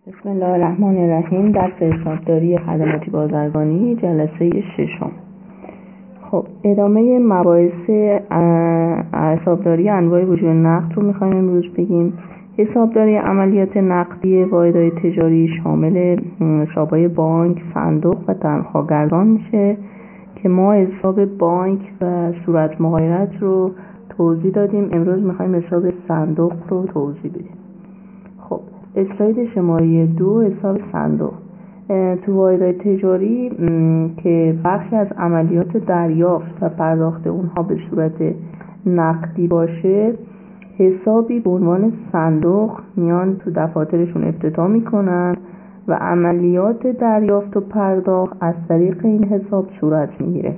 بسم الله الرحمن الرحیم. درس حسابداری خدماتی بازرگانی جلسه 6. خب ادامه مباحث حسابداری انواع وجوه نقد رو میخوایم امروز بگیم. حسابداری عملیات نقدی واحدهای تجاری شامل حسابهای بانک، صندوق و تنخواه‌گردان میشه که ما حساب بانک و صورت مغایرت رو توضیح دادیم. امروز میخوایم حساب صندوق رو توضیح بدیم. خب اسلاید شماره 2 حساب صندوق. تو واحدهای تجاری که بخشی از عملیات دریافت و پرداخت اونها به صورت نقدی باشه، حسابی به عنوان صندوق میان تو دفاترشون افتتاح میکنن و عملیات دریافت و پرداخت از طریق این حساب صورت میگیره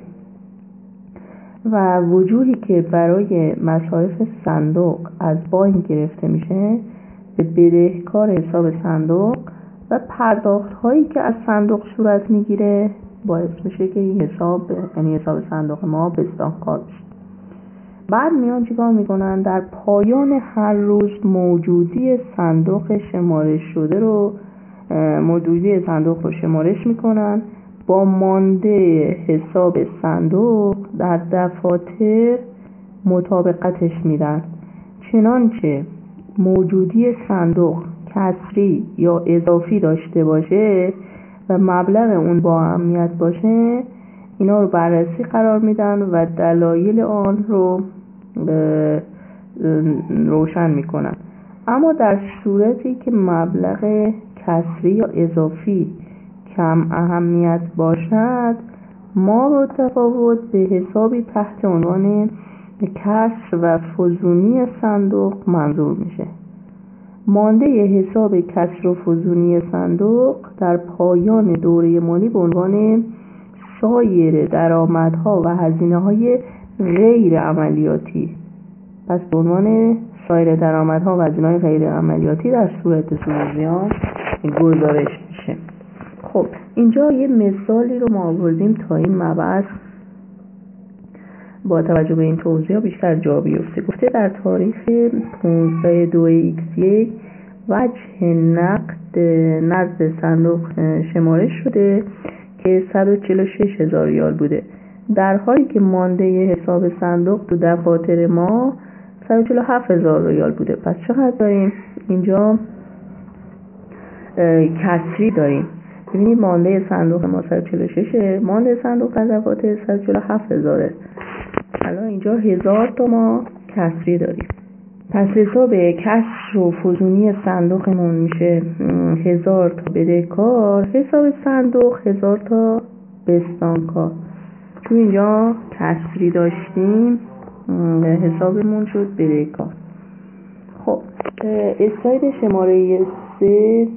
و وجوهی که برای مصارف صندوق از بانک گرفته میشه به بدهکار حساب صندوق و پرداخت هایی که از صندوق صورت میگیره باعث میشه که این حساب، یعنی حساب صندوق ما، بستانکار بشه. بعد میان چیکار میکنن؟ در پایان هر روز موجودی صندوق شمارش شده رو شمارش میکنن، با مانده حساب صندوق در دفاتر مطابقتش میدن، چنانچه موجودی صندوق کسری یا اضافی داشته باشه و مبلغ اون با اهمیت باشه، اینا رو بررسی قرار میدن و دلایل آن رو روشن میکنن. اما در صورتی که مبلغ کسری یا اضافی کم اهمیت باشد، ما با تفاوت به حسابی تحت عنوان کسر و فزونی صندوق منظور میشه. مانده حساب کسر و فزونی صندوق در پایان دوره مالی به عنوان سایر درآمدها و هزینه‌های غیر عملیاتی، پس به عنوان سایر درآمدها و هزینه‌های غیر عملیاتی در صورت سود زیان گزارش میشه. خب اینجا یه مثالی رو ما آوردیم تا این مبحث با توجه به این توضیح بیشتر جا بیفته. گفته در تاریخ 15/2/X1 وجه نقد صندوق شمارش شده که 146,000 ریال بوده، در حالی که مانده حساب صندوق تو دفاتر ما 147,000 ریال بوده. پس چقدر داریم؟ اینجا کسری داریم. ببینید مانده صندوق ما 146، مانده صندوق در دفاتر 147,000. الان اینجا 1000 تا ما کسری داریم. پس حساب کسر و فزونی صندوقمون میشه 1000 تا بدهکار، حساب صندوق 1000 تا بستانکار. چون اینجا کسری داشتیم حسابمون شد بدهکار. خب اسلاید شماره 3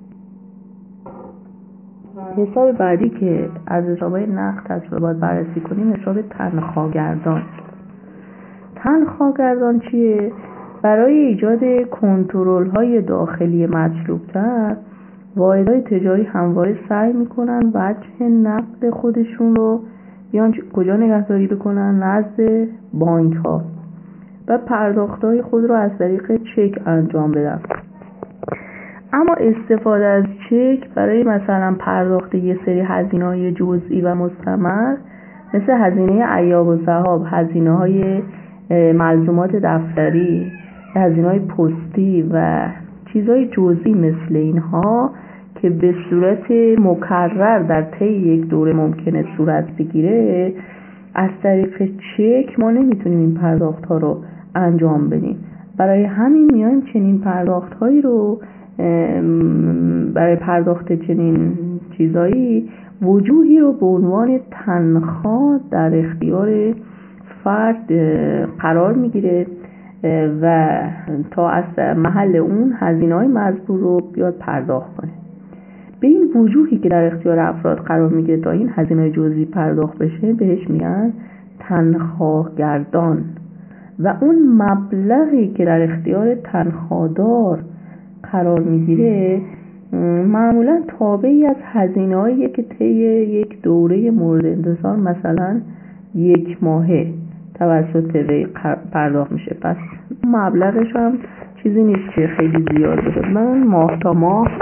حساب بعدی که از حسابهای نقد باید بررسی کنیم حساب تنخواه‌گردان. تنخواه‌گردان چیه؟ برای ایجاد کنترل‌های داخلی مطلوب‌تر، واحدهای تجاری همواره سعی می‌کنن وجه نقد خودشون رو بیان کجا نگهداری بکنن؟ نزد بانک‌ها و پرداخت‌های خود رو از طریق چک انجام بدن. اما استفاده از چک برای مثلا پرداخت یه سری هزینه‌های جزئی و مستمر مثل هزینه ایاب و ذهاب، هزینه‌های ملزومات دفتری، هزینه‌های پستی و چیزهای جزئی مثل اینها که به صورت مکرر در طی یک دوره ممکنه صورت بگیره، از طریق چک ما نمیتونیم این پرداخت‌ها رو انجام بدیم. برای همین میایم چنین پرداخت‌هایی رو برای پرداخت چنین چیزایی وجوهی رو به عنوان تنخواه در اختیار فرد قرار میگیره و تا از محل اون هزینه‌های مزبور رو بیاد پرداخت کنه. به این وجوهی که در اختیار افراد قرار میگیره تا این هزینه‌های جزئی پرداخت بشه بهش میگن تنخواه‌گردان و اون مبلغی که در اختیار تنخواه‌دار قرار میگیره معمولا تابعی از هزینه‌هایی که طی یک دوره مورد انتظار مثلا 1 ماهه توسط وی پرداخت میشه. پس مبلغش هم چیزی نیست که خیلی زیاد بشه. من ماه تا ماه این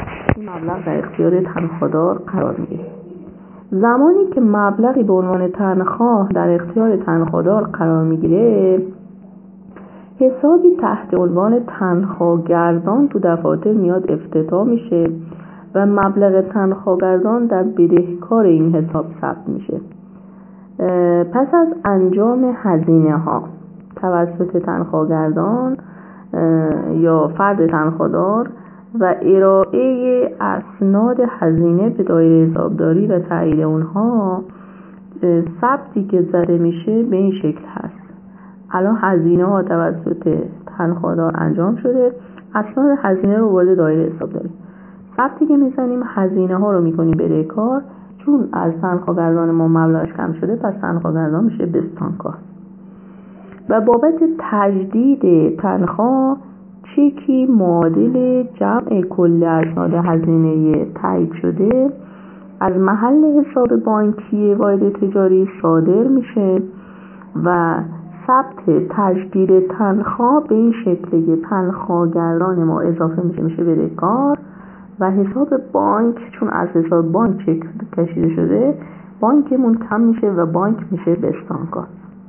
مبلغ در اختیار تنخوادار قرار میگیره. زمانی که مبلغی به عنوان تنخواه در اختیار تنخوادار قرار میگیره، حسابی تحت عنوان تنخواهگردان تو دفاتر میاد افتتاح میشه و مبلغ تنخواهگردان در بدهکار این حساب ثبت میشه. پس از انجام هزینه ها توسط تنخواهگردان یا فرد تنخوادار و ارائه اسناد هزینه به دایره حسابداری و تایید اونها، ثبتی که زده میشه به این شکل هست: الان هزینه ها توسط تنخوادار انجام شده، اسناد هزینه رو وارد دایره حسابداری. ثبتی که میزنیم هزینه ها رو میکنیم بدهکار، چون از تنخواهگردان ما مبلغش کم شده پس تنخواهگردان میشه بستانکار. و بابت تجدید تنخواه چکی معادل جمع کل اسناد هزینه تایید شده از محل حساب بانکی واحد تجاری صادر میشه و ثبت تجدید تنخواه به این شکله که تنخواهگردان ما اضافه میشه بدهکار و حساب بانک، چون از حساب بانک چک کشیده شده، بانکمون کم میشه و بانک میشه بستانکار.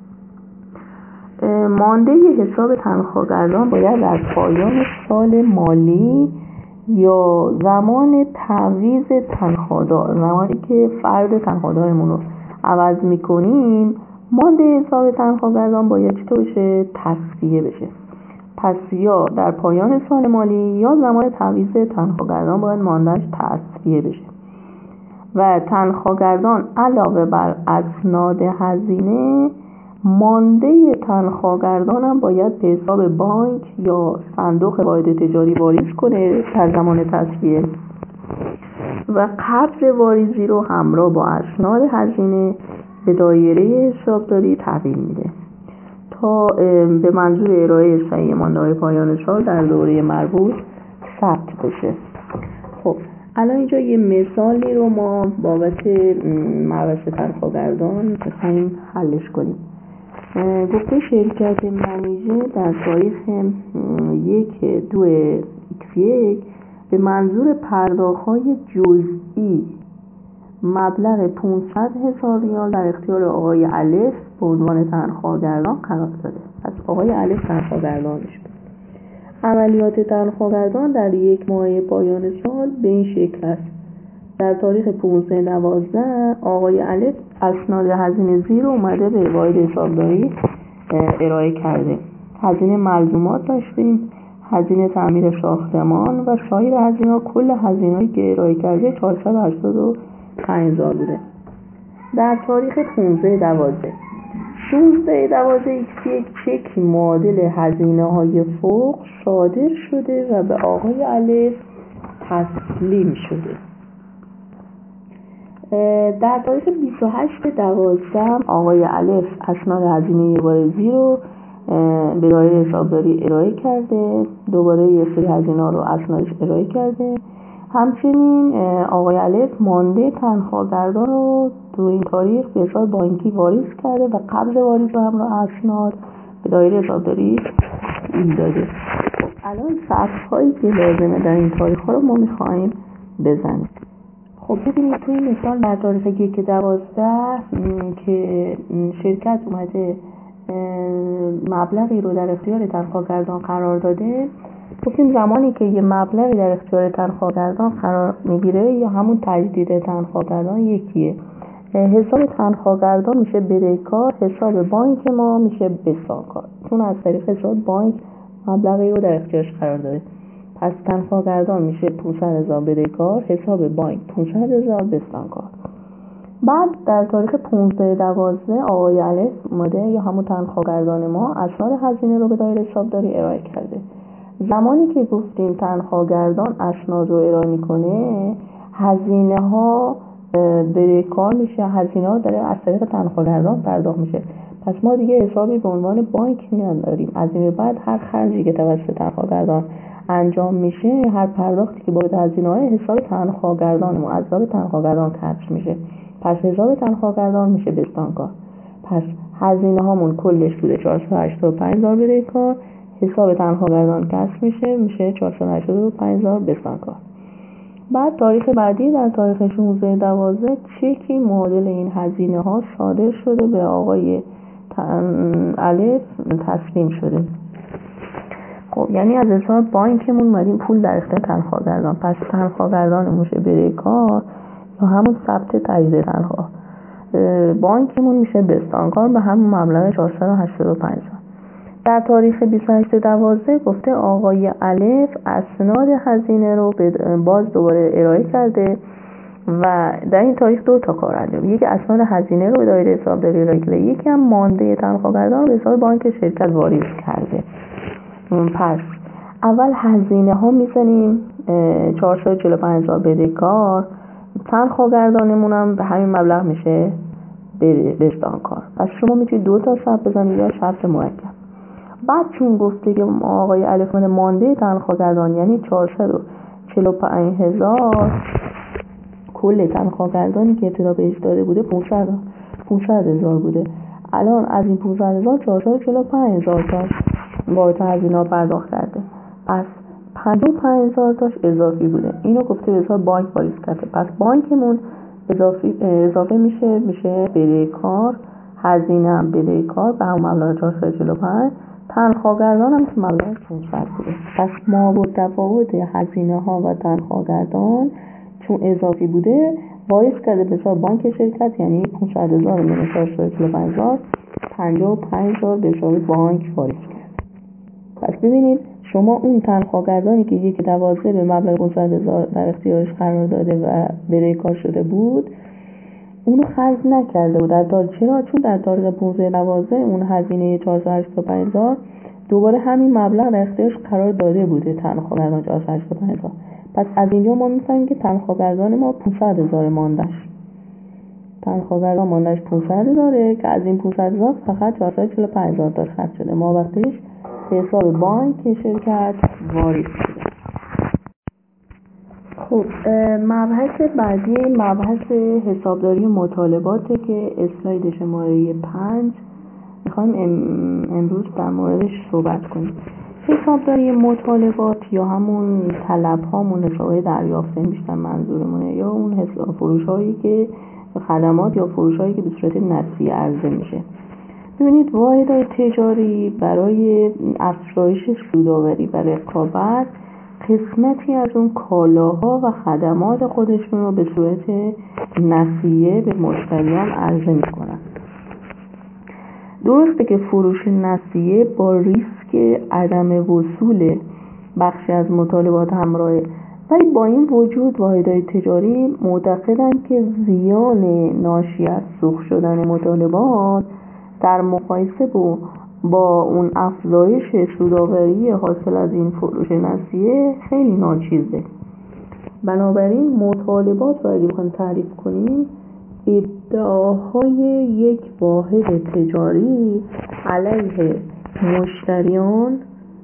مانده حساب تنخواهگردان باید در پایان سال مالی یا زمان تعویض تنخوادار، زمانی که فرد تنخوادارمون رو عوض میکنیم، مانده حساب تنخواهگردان باید چطور بشه؟ تصفیه بشه. پس یا در پایان سال مالی یا زمان تعویض تنخواهگردان باید ماندهش تصفیه بشه و تنخواهگردان علاوه بر اسناد هزینه، مانده تنخواهگردان هم باید به حساب بانک یا صندوق واحد تجاری واریز کنه در زمان تصفیه و قبض واریزی رو همراه با اسناد هزینه به دایره حسابداری تحویل میده تا به منظور ارائه صحیح مانده‌های پایان سال در دوره مربوط ثبت بشه. خب الان اینجا یه مثالی رو ما بابت مبحث تنخواهگردان می‌خوایم حلش کنیم. گفته شرکت منیژه در تاریخ 1/2/x1 به منظور پرداخت‌های جزئی مبلغ 500,000 ریال در اختیار آقای الف به عنوان تنخواهگردان قرار داده. پس آقای الف تنخواهگردانش بود. عملیات تنخواهگردان در یک ماه پایان سال به این شکل است: در تاریخ 15/12 آقای الف اسناد هزینه زیر اومده به واحد حسابداری ارائه کرده. هزینه ملزومات داشتیم، هزینه تعمیر ساختمان و سایر هزینه‌ها. کل هزینه‌ای که ارائه کرده 485,000 بوده. در تاریخ 15/12 16/12 چک معادل هزینه‌های فوق صادر شده و به آقای الف تسلیم شده. در تاریخ 28/12 آقای الف اسناد هزینه واریزی رو به دایره حسابداری ارائه کرده، دوباره یه سری هزینه‌ها رو اسنادش ارائه کرده. همچنین آقای الف مانده تنخواهگردان رو تو این تاریخ به حساب بانکی واریز کرده و قبض واریز رو همراه اسناد به دایره حسابداری داده. الان سطرهایی که لازمه در این تاریخ‌ها رو ما می‌خوایم بزنیم. خب ببینید توی این مثال در تاریخ 1/12 که شرکت اومده مبلغی رو در اختیار تنخواهگردان قرار داده، گفتیم زمانی که یه مبلغی در اختیار تنخواهگردان قرار میگیره یا همون تجدید تنخواهگردان یکیه. حساب تنخواهگردان میشه بدهکار، حساب بانک ما میشه بستانکار، چون از طریق حساب بانک مبلغی رو در اختیارش قرار داده. پس تنخواهگردان میشه 500,000 بدهکار، حساب بانک 500,000 بستانکار. بعد در تاریخ 15/12 آقای الف اومده یا همون تنخواهگردان ما اسناد هزینه رو به دایره حسابداری ارائه کرده. زمانی که گفتیم تنخواهگردان اسناد رو ارائه میکنه، هزینه ها بدهکار میشه، هزینه ها داره از طریق تنخواهگردان پرداخت میشه. پس ما دیگه حسابی به عنوان بانک نداریم. از این به بعد هر خرجی که توسط تنخواهگردان انجام میشه، هر پرداختی که باید هزینه‌های حساب تنخواهگردان ما از حساب تنخواهگردان کسر میشه. پس حساب تنخواهگردان میشه بستانکار. پس هزینه هامون کلش بوده 485,000 بدهکار، حساب تنخواهگردان کسر میشه 485,000 بستانکار. بعد تاریخ بعدی در تاریخ 16/12 چکی معادل این هزینه ها صادر شده به آقای الف تسلیم شده. خب یعنی از حساب بانکمون اومدیم پول در اختیار تنخواه‌گردان. پس تنخواه‌گردان میشه بره کار یا همون ثبت تجدید تنخواه. بانکمون میشه بستانکار به همون مبلغ 485. در تاریخ 28/12 گفته آقای الف اسناد هزینه رو باز دوباره ارائه کرده و در این تاریخ 2 تا کار انجام. یکی اسناد هزینه رو به دایره حسابداری ارائه کرده، یکی هم مانده تنخواه‌گردان رو به حساب بانک شرکت واریز کرده. پس اول هزینه ها میزنیم 445,000 بدهکار، تنخواه‌گردانمون هم به همین مبلغ میشه بستانکار. پس شما میتونید 2 تا ثبت بزنید یا شرط مرکب. بعد چون گفته که آقای الف مانده تنخواه‌گردان یعنی 445,000 کل تنخواه‌گردانی که ابتدا بهش داده بوده 500,000 بوده. الان از این 500,000 445,000 تاش بابت هزینه‌ها پرداخت کرده. پس 55,000 تاش اضافی بوده. اینو گفته به حساب بانک واریز کرده. پس بانکمون اضافه میشه بدهکار، هزینه هم بدهکار به همون مبلغ 445، تنخواه‌گردان هم که مبلغ 500 بوده. پس ما با تفاوت هزینه ها و تنخواه‌گردان چون اضافی بوده واریز کرده به حساب بانک شرکت، یعنی 500,000 من 445,000 55,000 به حساب بانک واریز کرد. پس ببینید شما اون تنخواه‌گردانی که 1/12 به مبلغ 500,000 در اختیارش قرار داده و بدهکار شده بود اونو خرج نکرده بود چرا؟ چون در تاریخ 15/12 اون هزینه 485,000 دوباره همین مبلغ در اختیارش قرار داده بوده تنخواه‌گردان 485,000. پس از اینجا ما می‌فهمیم که تنخواه‌گردان ما 500,000 ماندهش. تنخواه‌گردان ماندهش 500,000 که از این 500,000 فقط 445,000 تاش خرج شده. ما وقتش به حساب بانک شرکت واریز شده. خب مبحث بعدی مبحث حسابداری مطالباته که اسلاید شماره 5 میخوایم امروز در موردش صحبت کنیم. حسابداری مطالبات یا همون طلب هامون حسابای دریافته میشن منظورمونه، یا اون حساب فروش هایی که خدمات یا فروش هایی که به صورت نسیه عرضه میشه. ببینید واحدهای تجاری برای افزایش سودآوری و رقابت قسمتی از اون کالاها و خدمات خودشون رو به صورت نسیه به مشتریان عرضه میکنن. درسته که فروش نسیه با ریسک عدم وصول بخشی از مطالبات همراهه، ولی با این وجود واحدهای تجاری معتقدند که زیان ناشی از سوق شدن مطالبات در مقایسه با اون افزایش سودآوری حاصل از این فروش نسیه خیلی ناچیزه. بنابراین مطالبات رو اگه بخوایم تعریف کنیم ادعاهای یک واحد تجاری علیه مشتریان،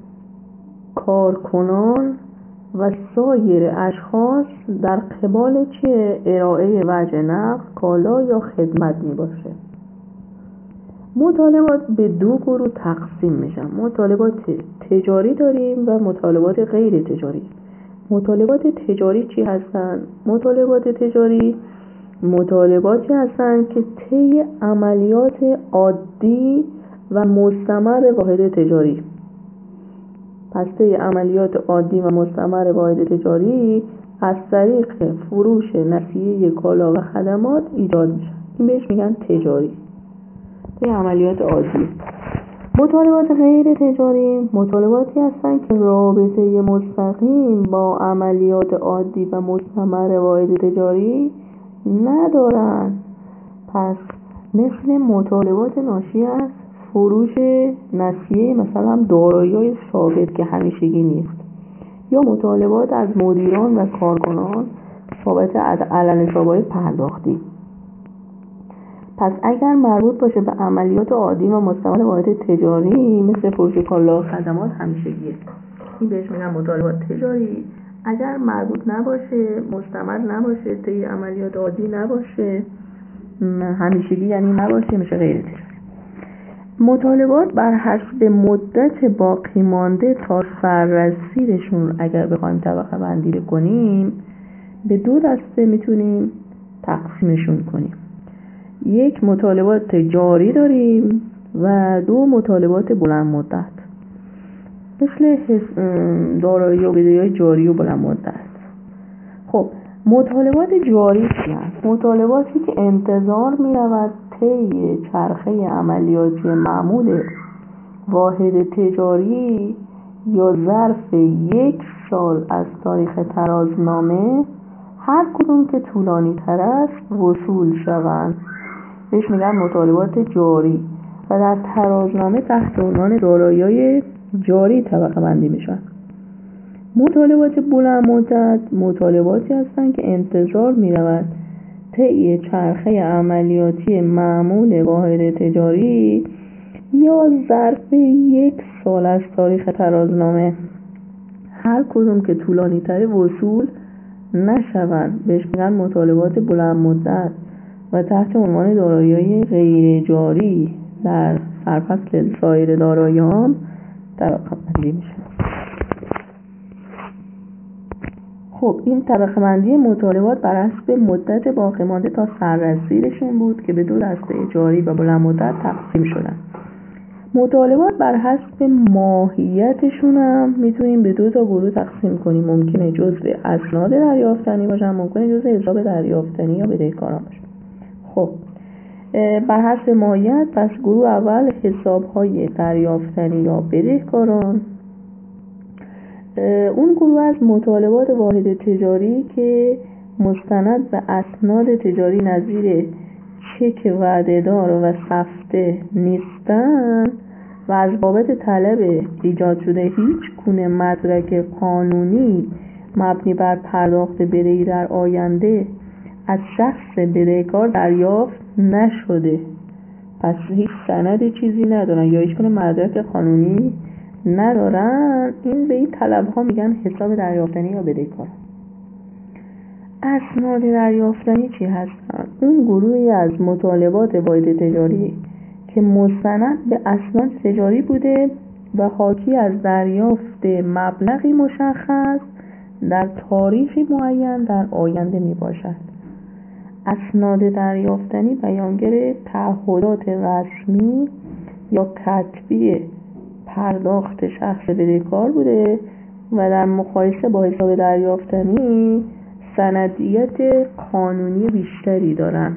کارکنان و سایر اشخاص در قبال چه ارائه وجه نقد، کالا یا خدمت می باشه. مطالبات به 2 گروه تقسیم میشن. مطالبات تجاری داریم و مطالبات غیر تجاری. مطالبات تجاری چی هستن؟ مطالبات تجاری مطالباتی هستند که طی عملیات عادی و مستمر واحد تجاری. پس طی عملیات عادی و مستمر واحد تجاری از طریق فروش نسیه کالا و خدمات ایجاد میشن. این بهش میگن تجاری. طی عملیات عادی. مطالبات غیر تجاری مطالباتی هستند که رابطه مستقیم با عملیات عادی و مستمر واحد تجاری ندارن. پس مثل مطالبات ناشی از فروش نسیه مثلا دارایی‌های ثابت که همیشگی نیست، یا مطالبات از مدیران و کارکنان بابت علن‌حساب‌های پرداختی. پس اگر مربوط باشه به عملیات عادی و مستمر واحد تجاری مثل فروش کالا و خدمات همیشگیه، این بهش میگن مطالبات تجاری. اگر مربوط نباشه، مستمر نباشه، طی عملیات عادی نباشه، همیشگی یعنی نباشه، میشه غیر تجاری. مطالبات بر حسب مدت باقی مانده تا سررسیدشون اگر بخوایم طبقه بندی کنیم به دو دسته میتونیم تقسیمشون کنیم. یک، مطالبات جاری داریم و دو، مطالبات بلند مدت، مثل دارایی و بدهی‌های جاری و بلند مدت. خب مطالبات جاری چی هست؟ مطالباتی که انتظار می‌رود طی چرخه عملیاتی معمول واحد تجاری یا ظرف 1 سال از تاریخ ترازنامه هر کدوم که طولانی تر است وصول شوند. بهش میگن مطالبات جاری و در ترازنامه تحت عنوان دارایی‌های جاری طبقه بندی میشن. مطالبات بلند مدت مطالباتی هستند که انتظار می‌رود طی چرخه عملیاتی معمول واحد تجاری یا ظرف 1 سال از تاریخ ترازنامه هر کدوم که طولانی تر وصول نشوند. بهش میگن مطالبات بلند مدت و تحت عنوان دارایی‌های غیر جاری در سرفصل سایر دارایی‌ها طبقه بندی میشه. خب این طبقه بندی مطالبات بر حسب مدت باقی مانده تا سررسیدشون بود که به دو دسته جاری و بلند مدت تقسیم شدن. مطالبات بر حسب ماهیتشون هم میتونیم به دو تا گروه تقسیم کنیم. ممکنه جزء اسناد دریافتنی باشن، ممکنه جزء حساب دریافتنی یا بدهکاران باشن. خب بر حسب ماهیت، پس گروه اول حساب‌های دریافتنی یا بدهکاران. اون گروه از مطالبات واحد تجاری که مستند به اسناد تجاری نظیر چک وعده‌دار و سفته نیستن و از بابت طلب ایجاد شده هیچ گونه مدرک قانونی مبنی بر پرداخت بدهی در آینده از شخص بدهکار دریافت نشده. پس هیچ سند چیزی ندارن یا هیچ گونه مدرک قانونی ندارن، این به این طلب ها میگن حساب دریافتنی یا بدهکار. اسناد دریافتنی چی هستن؟ اون گروهی از مطالبات واحد تجاری که مستند به اسناد تجاری بوده و حاکی از دریافت مبلغی مشخص در تاریخی معین در آینده می باشد. اسناد دریافتنی بیانگر تعهدات رسمی یا کتبی پرداخت شخص بدهکار بوده و در مقایسه با حساب دریافتنی سندیت قانونی بیشتری دارن.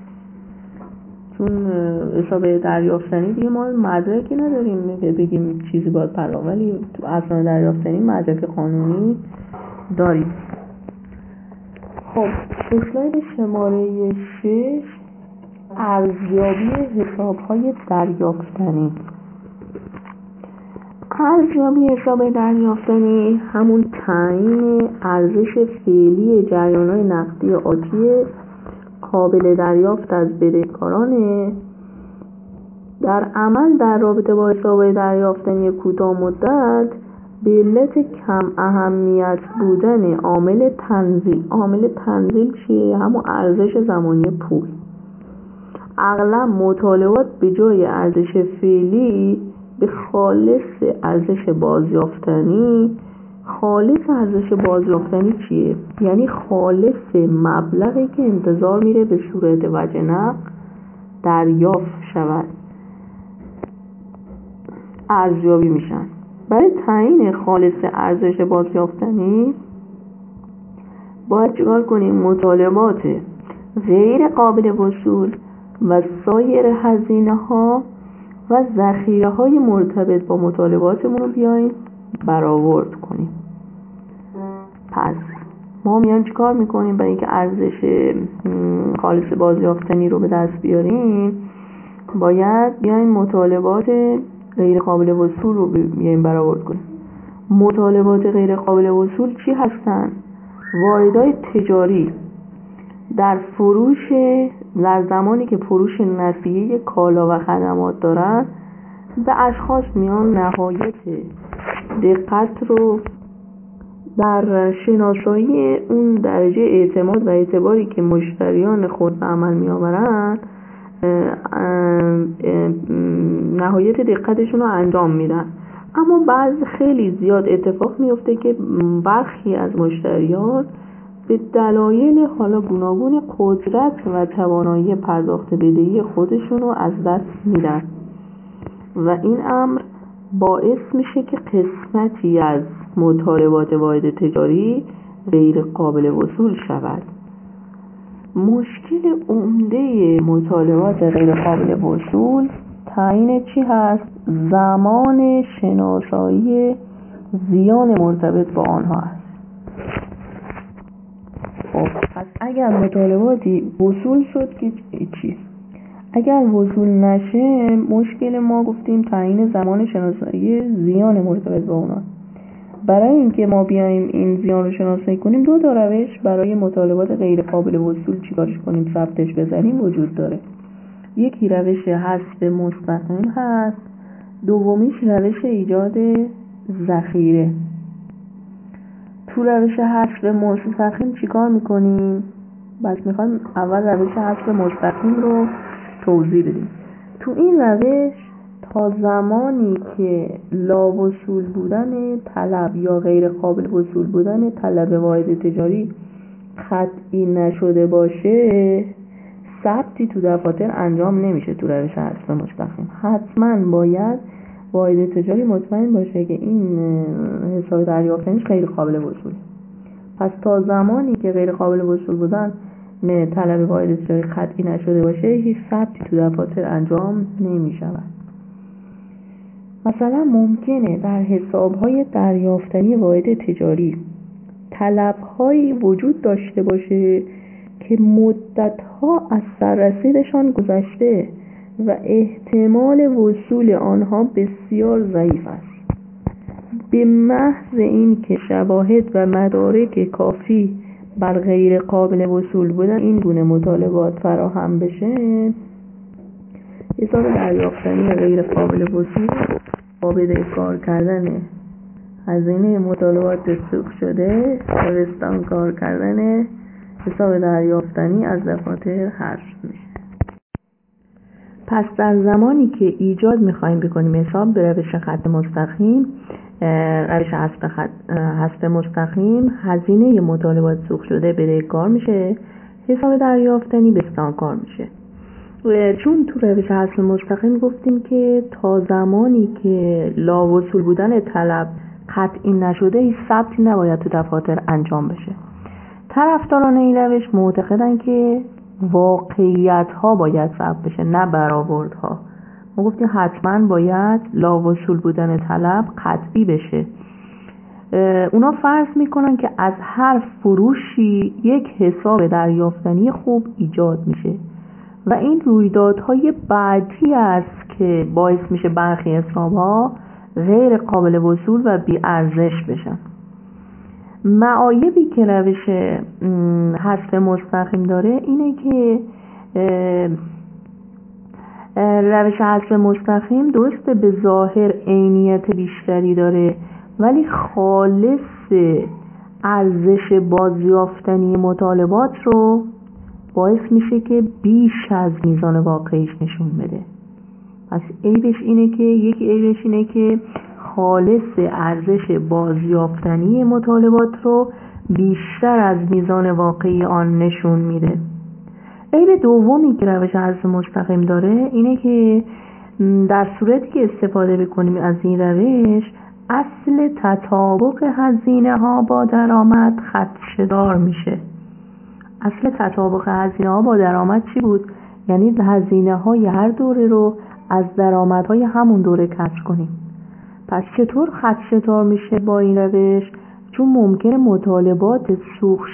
چون حساب دریافتنی دیگه ما مدرکی نداریم که بگیم چیزی باید پرداخت، ولی تو اسناد دریافتنی مدرک قانونی داریم. خب اسلاید شماره 6 ارزیابی حساب‌های دریافتنی. ارزیابی حساب دریافتنی همون تعیین ارزش فعلی جریان‌های نقدی آتی قابل دریافت از بدهکارانه. در عمل در رابطه با حساب دریافتنی کوتاه مدت به علت کم اهمیت بودن عامل تنزیل. عامل تنزیل چیه؟ همون ارزش زمانی پول. اغلب مطالبات به جای ارزش فعلی به خالص ارزش بازیافتنی. خالص ارزش بازیافتنی چیه؟ یعنی خالص مبلغی که انتظار میره به صورت وجه نقد دریافت شود ارزیابی میشن. برای تعیین خالص ارزش بازیافتنی باید چیکار کنیم؟ مطالبات غیر قابل وصول و سایر هزینه‌ها و ذخیره‌های مرتبط با مطالباتمون رو بیایم برآورد کنیم. پس ما میان چیکار میکنیم؟ برای اینکه ارزش خالص بازیافتنی رو به دست بیاریم باید بیایم مطالبات غیر قابل وصول رو بیایم برآورد کنیم. مطالبات غیر قابل وصول چی هستن؟ واحدهای تجاری در فروش، در زمانی که فروش نسیه کالا و خدمات دارن به اشخاص میان نهایت دقت رو در شناسایی اون درجه اعتماد و اعتباری که مشتریان خود به عمل می آورن نهایت دقتشون رو انجام میدن. اما بعض خیلی زیاد اتفاق میفته که برخی از مشتریان به دلایل حالا گوناگون قدرت و توانایی پرداخت بدهی خودشون رو از دست میدن و این امر باعث میشه که قسمتی از مطالبات واحد تجاری غیر قابل وصول شود. مشکل عمده مطالبات غیر قابل وصول تعیین چی هست؟ زمان شناسایی زیان مرتبط با آنها است. خب پس اگر مطالباتی وصول شد که چی؟ اگر وصول نشه مشکل ما گفتیم تعیین زمان شناسایی زیان مرتبط با اونها. برای اینکه ما بیایم این زیان رو شناسایی کنیم دو تا روش برای مطالبات غیر قابل وصول چیکارش کنیم ثبتش بزنیم وجود داره. یکی روش حذف مستقیم هست، دومیش روش ایجاد ذخیره. تو روش حذف مستقیم چیکار میکنیم؟ بس میخوایم اول روش حذف مستقیم رو توضیح بدیم. تو این روش تا زمانی که لاوصول بودن طلب یا غیر قابل وصول بودن طلب واحد تجاری قطعی نشده باشه ثبتی تو دفاتر انجام نمیشه. تو روش حذف مستقیم حتما باید واحد تجاری مطمئن باشه که این حساب دریافتنیش غیر قابل وصول. پس تا زمانی که غیر قابل وصول بودن طلب واحد تجاری قطعی نشده باشه هیچ ثبتی تو دفاتر انجام نمیشود. مثلا ممکنه در حساب‌های دریافتنی واحد تجاری طلب‌هایی وجود داشته باشه که مدت‌ها از سررسیدشان گذشته و احتمال وصول آنها بسیار ضعیف است. به محض این که شواهد و مدارک کافی بر غیر قابل وصول بودن این گونه مطالبات فراهم بشه حساب دریافتنی غیر قابل وصول با بدهکار کردن هزینه مطالبات سوق شده و کار کردن حساب دریافتنی از دفاتر حذف میشه. پس در زمانی که ایجاد میخوایم بکنیم حساب به روش خط مستقیم، روش حذف مستقیم هزینه مطالبات سوق شده بدهکار میشه، حساب دریافتنی بستانکار میشه. چون تو روش حذف مستقیم گفتیم که تا زمانی که لاوصول بودن طلب قطعی نشده هیچ ثبتی نباید تو دفاتر انجام بشه. طرفداران این روش معتقدن که واقعیت ها باید ثبت بشه نه برآوردها. ما گفتیم حتما باید لاوصول بودن طلب قطعی بشه. اونا فرض میکنن که از هر فروشی یک حساب دریافتنی خوب ایجاد میشه و این رویدادهای بعدی است که باعث میشه برخی حسابها غیر قابل وصول و بی ارزش بشن. معایبی که روش حذف مستقیم داره اینه که روش حذف مستقیم درسته به ظاهر عینیت بیشتری داره ولی خالص ارزش بازیافتنی مطالبات رو باعث میشه که بیش از میزان واقعیش نشون بده. پس عیبش اینه که خالص ارزش بازیافتنی مطالبات رو بیشتر از میزان واقعی آن نشون میده. عیب دومی که روش حذف مستقیم داره اینه که در صورتی که استفاده بکنیم از این روش اصل تطابق هزینه ها با درآمد خدشه‌دار میشه. اصل تطابق هزینه ها با درآمد چی بود؟ یعنی هزینه های هر دوره رو از درآمدهای همون دوره کسر کنیم. پس چطور خدشه‌دار میشه با این روش؟ چون ممکنه مطالبات سوق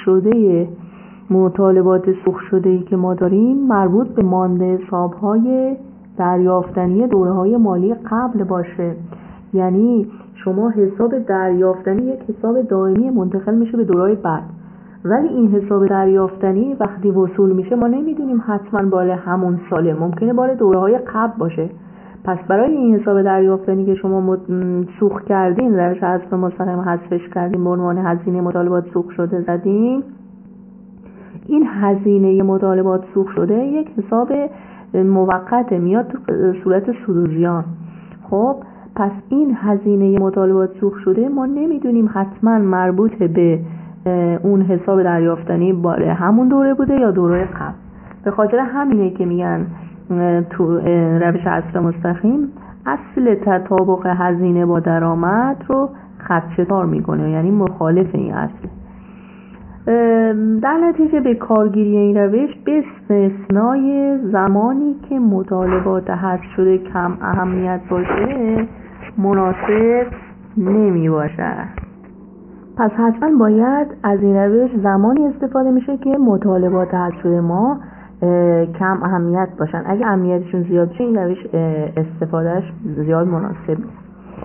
شده‌ای که ما داریم مربوط به مانده حساب‌های دریافتنی دوره‌های مالی قبل باشه. یعنی شما حساب دریافتنی یک حساب دائمی منتقل میشه به دوره‌های بعد، ولی این حساب دریافتنی وقتی وصول میشه ما نمیدونیم حتما بال همون ساله، ممکنه بال دوره‌های قبل باشه. پس برای این حساب دریافتنی که شما سوق کردین روش حذف مستقیم حذفش کردین به عنوان هزینه مطالبات سوق شده زدین، این هزینه مطالبات سوق شده یک حساب موقته میاد تو صورت سود و زیان. خب پس این هزینه مطالبات سوق شده ما نمیدونیم حتما مربوط به اون حساب دریافتنی باره همون دوره بوده یا دوره قبل. به خاطر همینه که میگن تو روش اصل مستقیم اصل تطابق هزینه با درآمد رو خدشه‌دار میکنه، یعنی مخالف این اصل. در نتیجه به کارگیری این روش به استثنای زمانی که مطالبات حذف شده کم اهمیت باشه مناسب نمی باشد. پس حتما باید از این روش زمانی استفاده میشه که مطالبات حذف شده ما کم اهمیت باشن. اگه اهمیتشون زیاد بشه این روش استفادهش زیاد مناسب نیست.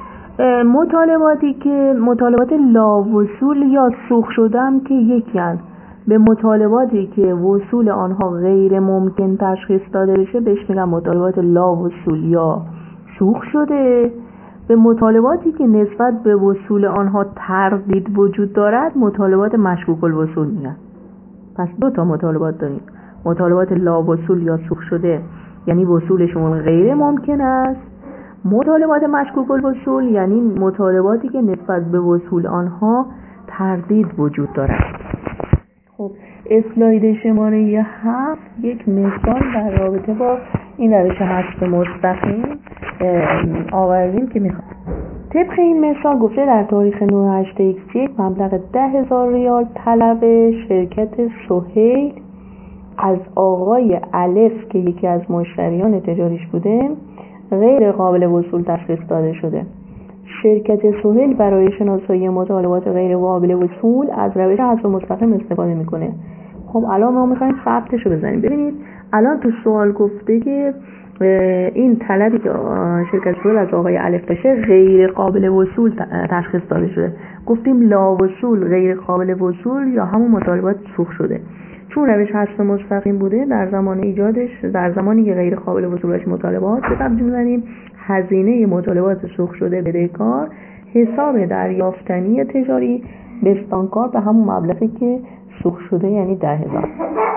مطالبات لاوصول یا سوخت شده هم که یکی هست. به مطالباتی که وصول آنها غیر ممکن تشخیص داده بشه بهش میگن مطالبات لاوصول یا سوخت شده. به مطالباتی که نسبت به وصول آنها تردید وجود دارد مطالبات مشکوک الوصول میگن. پس دو تا مطالبات داریم، مطالبات لاوصول یا سوخت شده یعنی وصولشون غیر ممکن است، مطالبات مشکوک الوصول یعنی مطالباتی که نسبت به وصول آنها تردید وجود دارد. خب اسلاید شماره 7 یک مثال در رابطه با این روش حذف مستقیم آوردیم که میخوام. طبق این مثال گفته در تاریخ 9/8/1 مبلغ 10,000 ریال طلب شرکت سهیل از آقای الف که یکی از مشتریان تجاریش بوده غیر قابل وصول تشخیص داده شده. شرکت سهیل برای شناسایی مطالبات غیر قابل وصول از روش حذف مستقیم استفاده میکنه. خب الان ما میخوایم ثبتشو بزنیم. ببینید الان تو سوال گفته که این طلبی که شرکت سهیل از آقای الف بشه غیر قابل وصول تشخیص داده شده. گفتیم لا وصول، غیر قابل وصول یا همون مطالبات سوخت شده. چون روش حذف مستقیم بوده در زمان ایجادش، در زمانی که غیر قابل وصول باشه مطالبات به تبدیل می‌کنیم هزینه مطالبات سوخت شده بدهکار حساب دریافتنی تجاری بستانکار به همون مبلغی که سوخت شده یعنی 10,000.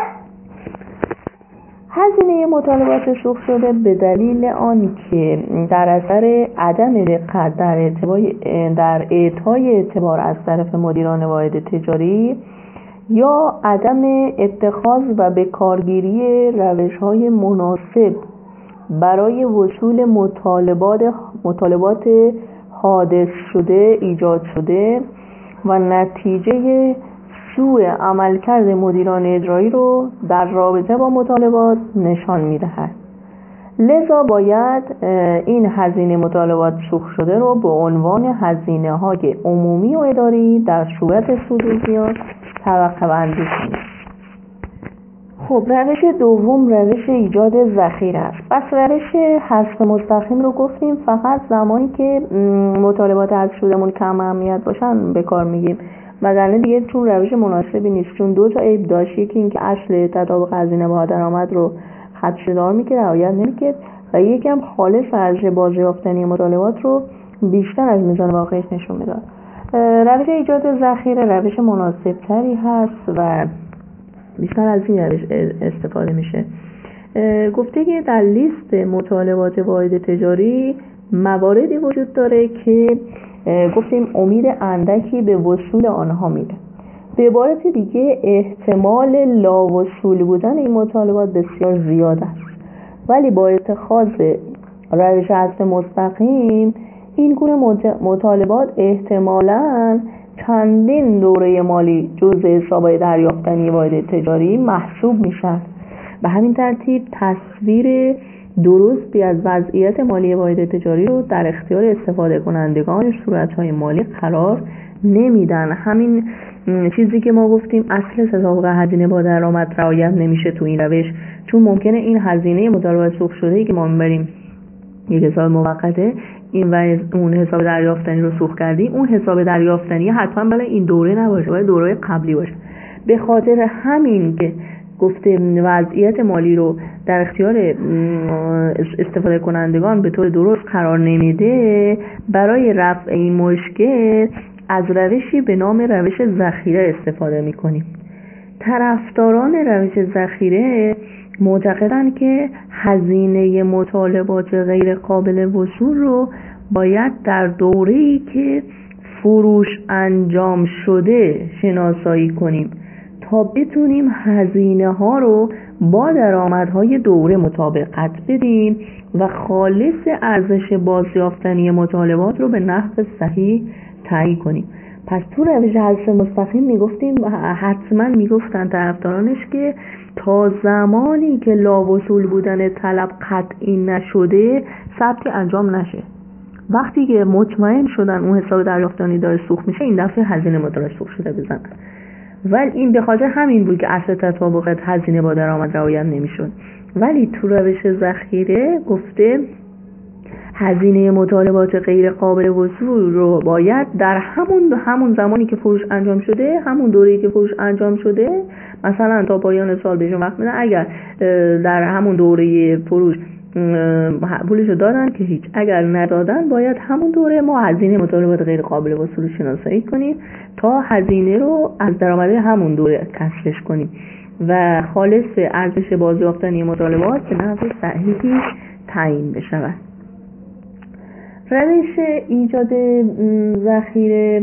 هزینه مطالبات سوخت شده به دلیل آن که در اثر عدم دقت در اعطای اعتبار از طرف مدیران واحد تجاری یا عدم اتخاذ و به کارگیری روش‌های مناسب برای وصول مطالبات حادث شده ایجاد شده و نتیجه سوء عملکرد مدیران اجرایی رو در رابطه با مطالبات نشان می‌دهد. لذا باید این هزینه مطالبات سوخت شده رو به عنوان هزینه‌های عمومی و اداری در صورت سود و زیان طبقه بندی کنید. خب روش دوم روش ایجاد ذخیره است. پس روش حذف مستقیم رو گفتیم فقط زمانی که مطالبات حذف شدهمون کم اهمیت باشن به کار میگیم، وگرنه دیگه چون روش مناسبی نیست. چون دو تا عیب داشت، یکی این که اصل تطابق هزینه با درآمد رو خدشه‌دار می‌کرد، رعایت نمی‌کرد و یکی هم خالص ارزش بازیافتنی مطالبات رو بیشتر از میزان واقعیش نشون میداد. روش ایجاد ذخیره روش مناسب‌تری هست و بیشتر از این روش استفاده میشه. گفته که در لیست مطالبات واحد تجاری مواردی وجود داره که گفتیم امید اندکی به وصول آنها میده. به عبارت دیگه احتمال لاوصول بودن این مطالبات بسیار زیاد است، ولی با اتخاذ روش حذف مستقیم این گونه مطالبات احتمالاً چندین دوره مالی جزء حساب‌های دریافتنی واحد تجاری محسوب میشن. به همین ترتیب تصویر درستی از وضعیت مالی واحد تجاری رو در اختیار استفاده کنندگان صورت‌های مالی قرار نمیدن. همین چیزی که ما گفتیم اصل تطابق هزینه با درآمد رعایت نمیشه تو این روش، چون ممکنه این هزینه مطالبات سوخت شده‌ای که ما میبریم یک حساب موقته این و اون حساب دریافتنی رو سوخت کردیم، اون حساب دریافتنی حتما برای این دوره نباشه، باید دوره قبلی باشه. به خاطر همین که گفته وضعیت مالی رو در اختیار استفاده کنندگان به طور درست قرار نمیده، برای رفع این مشکل از روشی به نام روش ذخیره استفاده میکنیم. طرفداران روش ذخیره معتقدند که هزینه مطالبات غیر قابل وصول رو باید در دوره‌ای که فروش انجام شده شناسایی کنیم تا بتونیم هزینه ها رو با درآمدهای دوره مطابقت بدیم و خالص ارزش بازیافتنی مطالبات رو به نحو صحیح تعیین کنیم. پس تو روش حذف مستقیم حتما میگفتن طرفدارانش که تا زمانی که لاوصول بودن طلب قطعی نشده ثبتی انجام نشه. وقتی که مطمئن شدن اون حساب دریافتنی داره سوخت میشه، این دفعه هزینه مدارش سوخت شده بزنن. ولی این به خاطر همین بود که اصل تطابق هزینه با درآمد رعایت نمیشد. ولی تو روش ذخیره گفته هزینه مطالبات غیر قابل وصول رو باید در همون زمانی که فروش انجام شده، همون دوره‌ای که فروش انجام شده، مثلا تا پایان سال بهشون وقت میدن. اگر در همون دوره فروش پولشو دادن که هیچ، اگر ندادن باید همون دوره ما هزینه مطالبات غیر قابل وصول رو شناسایی کنیم تا هزینه رو از درآمد همون دوره کسرش کنیم و خالص ارزش بازیافتنی مطالبات به نحو صحیحی تعیین بشود. روش ایجاد ذخیره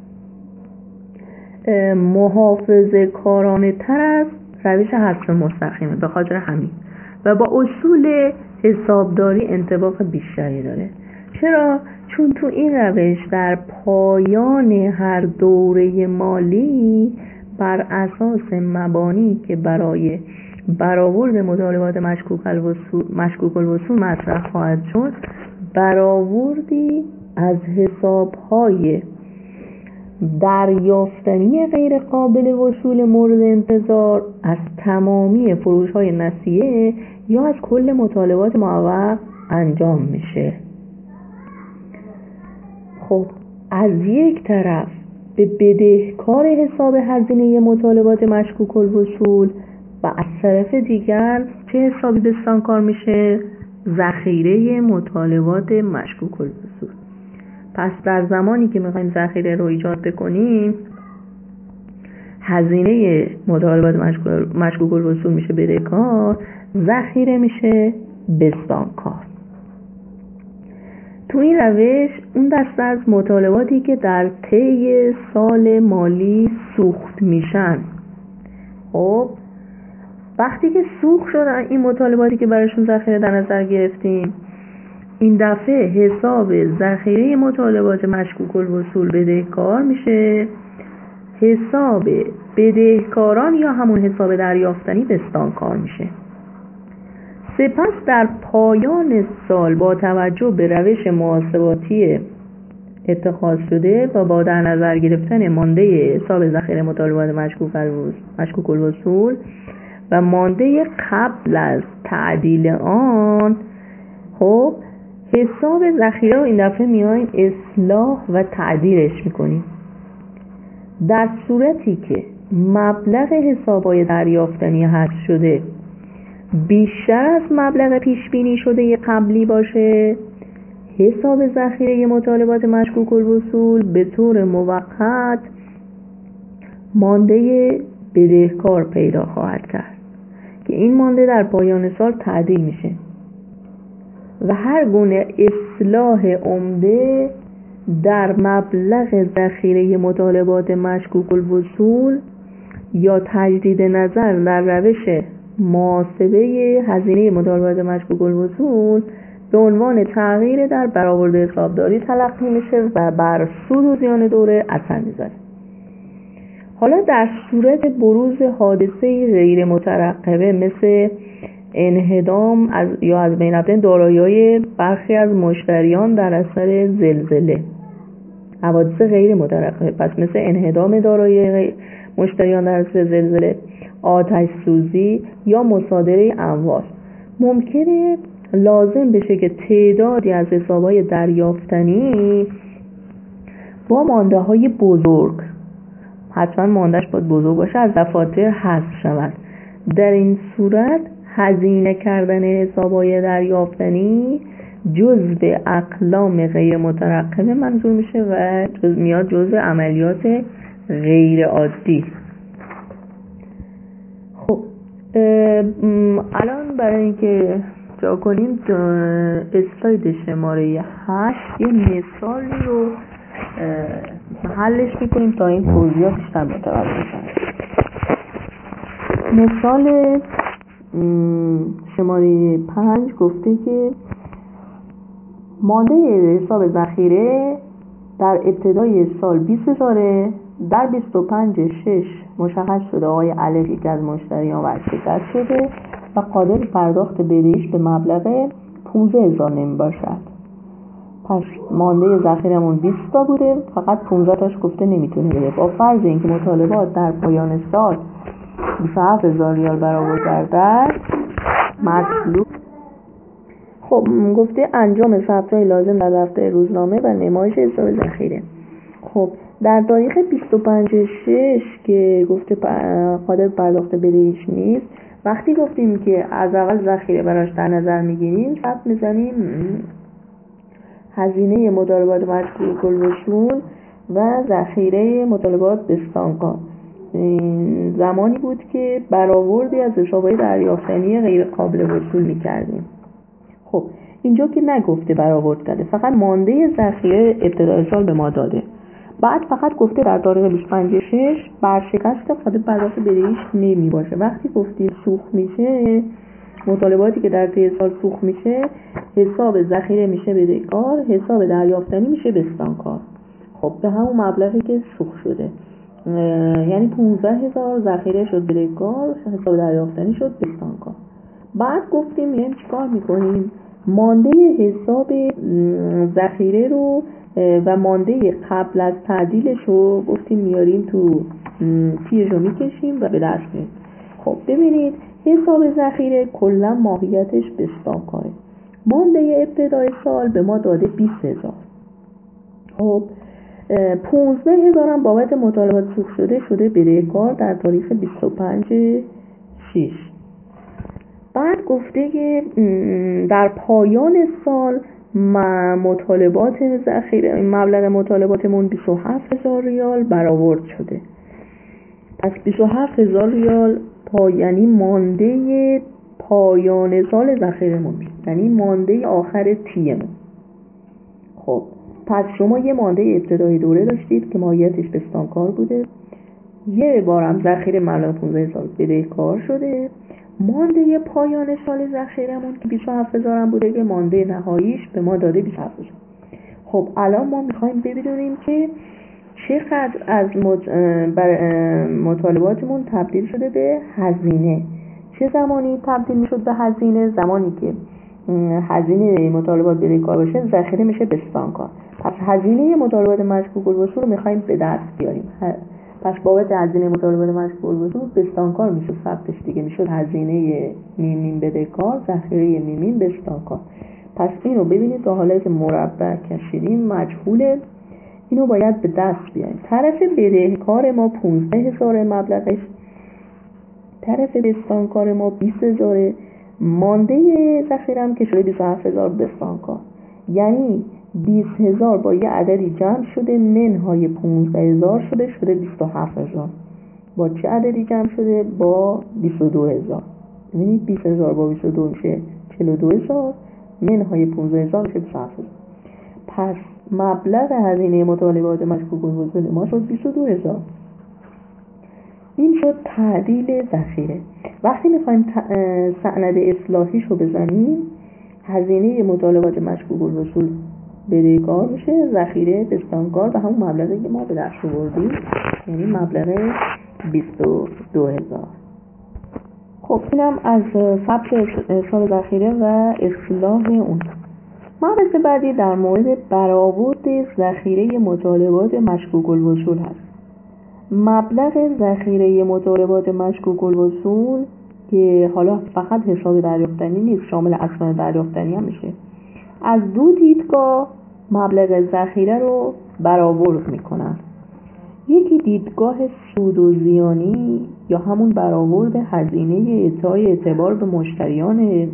محافظه کارانه تر از روش حذف مستقیمه به خاطر همین و با اصول حسابداری انطباق بیشتری داره. چرا؟ چون تو این روش در پایان هر دوره مالی بر اساس مبانی که برای برآورد مطالبات مشکوک الوصول مطرح خواهد شد، برآوردی از حساب‌های دریافتنی غیر قابل وصول مورد انتظار از تمامی فروش‌های نسیه یا از کل مطالبات معوق انجام میشه. خب از یک طرف به بدهکار حساب هزینه مطالبات مشکوک الوصول و از طرف دیگر چه حسابی بستانکار میشه؟ ذخیره مطالبات مشکوک الوصول. پس در زمانی که میخوایم ذخیره رو ایجاد بکنیم، هزینه مطالبات مشکوک الوصول میشه بدهکار، ذخیره میشه بستانکار. تو این روش اون دسته از مطالباتی که در طی سال مالی سوخت میشن، خب وقتی که سوخت شدن این مطالباتی که براشون ذخیره در نظر گرفتیم، این دفعه حساب ذخیره مطالبات مشکوک الوصول بدهکار میشه، حساب بدهکاران یا همون حساب دریافتنی بستانکار میشه. سپس در پایان سال با توجه به روش محاسباتی اتخاذ شده و با در نظر گرفتن مانده حساب ذخیره مطالبات مشکوک الوصول و مانده قبل از تعدیل آن، خب حساب ذخیره رو این دفعه میایم اصلاح و تعدیلش میکنیم. در صورتی که مبلغ حسابای دریافتنی حذف شده بیشتر از مبلغ پیش بینی شده قبلی باشه، حساب ذخیره مطالبات مشکوک الوصول به طور موقت مانده بدهکار پیدا خواهد کرد که این مانده در پایان سال تعدیل میشه و هر گونه اصلاح عمده در مبلغ ذخیره مطالبات مشکوک الوصول یا تجدید نظر در روش محاسبه هزینه مطالبات مشکوک الوصول به عنوان تغییر در برآورد حسابداری تلقی میشه و بر سود و زیان دوره اثر میذاره. حالا در صورت بروز حادثه غیر مترقبه مثل انهدام از بین رفتن دارایی‌های برخی از مشتریان در اثر زلزله، حوادث غیر مترقبه، پس مثل انهدام دارایی مشتریان در اثر زلزله، آتش سوزی یا مصادره اموال، ممکنه لازم بشه که تعدادی از حساب‌های دریافتنی با مانده‌های بزرگ، حتما ماندهش باید بزرگ باشه، از دفاتر حذف شود. در این صورت هزینه کردن حساب‌های دریافتنی جزء اقلام غیر مترقبه منظور میشه و میاد جزء عملیات غیر عادی. خب الان برای اینکه جا کنیم اسلاید شماره 8 یه مثالی رو حلش میکنیم تا این توضیحات بیشتر متوجه بشن. مثال شماره 5 گفته که مانده حساب ذخیره در ابتدای سال 20,000 در 25/6 مشخص شده آقای الف یکی از مشتریان ورشکست شده و قادر پرداخت بدهیش به مبلغ 15,000 نمی باشد. پس مانده ذخیرمون 20 تا بوده، فقط 15 تاش گفته نمیتونه بده. با فرض اینکه مطالبات در پایان سال 27,000 ریال برآورد گردد، مطلوب خب گفته انجام ثبت‌های لازم در دفتر روزنامه و نمایش حساب ذخیره. خب در تاریخ 25/6 که گفته قادر پرداخت بدهیش نیست، وقتی گفتیم که از اول ذخیره براش در نظر میگیریم، ثبت میزنیم هزینه مطالبات مشکوک الوصول و ذخیره مطالبات بستانکار زمانی بود که برآوردی از حسابهای دریافتنی غیر قابل وصول میکردیم. خب اینجا که نگفته برآورد کرده، فقط مانده ذخیره ابتدای سال به ما داده. بعد فقط گفته در تاریخ 25/6 برشکست قادر پرداخت بدهیش نمی باشه. وقتی گفتیم سوخت میشه، مطالباتی که در طی سال سوخت میشه، حساب ذخیره میشه بدهکار، حساب دریافتنی میشه بستانکار. خب به همون مبلغی که سوخت شده، یعنی 15,000 ذخیره شد بدهکار، حساب دریافتنی شد بستانکار. بعد گفتیم یعنی چیکار میکنیم؟ مانده حساب ذخیره رو و مانده قبل از تعدیلش رو گفتیم میاریم تو تیرش رو میکشیم و به دست میاریم. خب ببینید حساب ذخیره کلا ماهیتش بستانکاره. مانده ابتدای سال به ما داده 20,000. خب 15,000 هم بابت مطالبات سوخت شده بدهکار در تاریخ 25/6. بعد گفته که در پایان سال مطالبات ذخیره، مبلغ مطالباتمون 27,000 ریال برآورد شده. پس 27,000 ریال یعنی مانده پایان سال ذخیرمون، یعنی مانده آخر تیمون. خب پس شما یه مانده ابتدایی دوره داشتید که ماهیتش بستانکار بوده، یه بارم ذخیره مبلغ 15,000 بدهکار شده، مانده پایان سال ذخیرمون که 27,000 هم بوده که مانده نهاییش به ما داده 27,000. خب الان ما میخوایم ببینیم که چقدر از مطالباتمون تبدیل شده به هزینه. چه زمانی تبدیل میشد به هزینه؟ زمانی که هزینه مطالبات بدهکار باشه، ذخیره میشه بستانکار. پس هزینه مطالبات مشکوک الوصول رو میخوایم به دست بیاریم. پس بابت هزینه مطالبات مشکوک الوصول بستانکار میشه ثبتش دیگه، میشد هزینه میمیم بدهکار، ذخیره میمیم بستانکار. پس اینو ببینید تا حالت مربع کشیدیم مجهوله، اینو باید به دست بیاریم. طرف بدهکار ما 15,000 مبلغش، طرف بستانکار ما 20,000، مانده ذخیرم که شده 27,000 بستانکار، یعنی 20,000 با یه عددی جمع شده منهای 15,000 شده 27,000. با چه عددی جمع شده؟ با 22,000. ببینید 20,000 با 22 میشه 42,000 منهای 15,000 میشه 27,000. پس مبلغ هزینه مطالبات مشکوک الوصول ما شد 22,000. این شد تعدیل ذخیره. وقتی میخوایم سند اصلاحیش رو بزنیم، هزینه مطالبات مشکوک الوصول بدهکار میشه، ذخیره بستانکار و همون مبلغی که ما به دست آوردیم، یعنی مبلغ 22,000. خب اینم از ثبت حساب ذخیره و اصلاح اون. مبحث بعدی در مورد برآورد ذخیره مطالبات مشکوک الوصول هست. مبلغ ذخیره مطالبات مشکوک الوصول که حالا فقط حساب دریافتنی نیست، شامل اسناد دریافتنی هم میشه، از دو دیدگاه مبلغ ذخیره رو برآورد میکنن. یکی دیدگاه سود و زیانی یا همون برآورد هزینه اعطای اعتبار به مشتریان.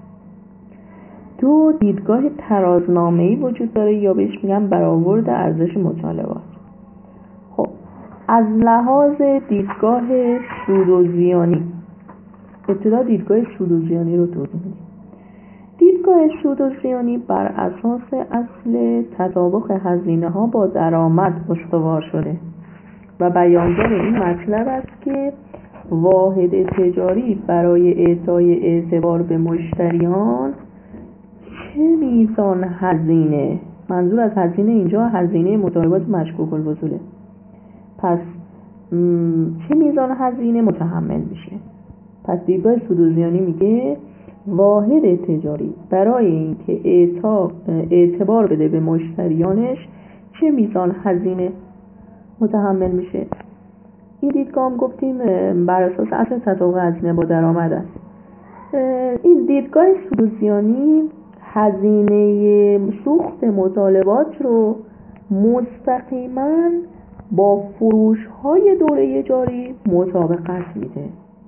دو دیدگاه ترازنامه‌ای وجود داره یا بهش میگن برآورد ارزش مطالبات. خب از لحاظ دیدگاه سود و زیانی، ابتدا دیدگاه سود و زیانی رو توضیح میدیم. دیدگاه دیدگاه سود و زیانی بر اساس اصل تطابق هزینه‌ها با درآمد استوار شده و بیانگر این مطلب است که واحد تجاری برای اعطای اعتبار به مشتریان چه میزان هزینه، منظور از هزینه اینجا هزینه مطالبات مشکوک الوصوله، پس چه میزان هزینه متحمل میشه. پس دیدگاه سود و زیانی میگه واحد تجاری برای اینکه اعتبار بده به مشتریانش چه میزان هزینه متحمل میشه. این دیدگاه هم گفتیم بر اساس اصل تطابق هزینه با درآمد است. این دیدگاه سود و زیانی هزینه سوخت مطالبات رو مستقیما با فروش های دوره جاری مطابقت میده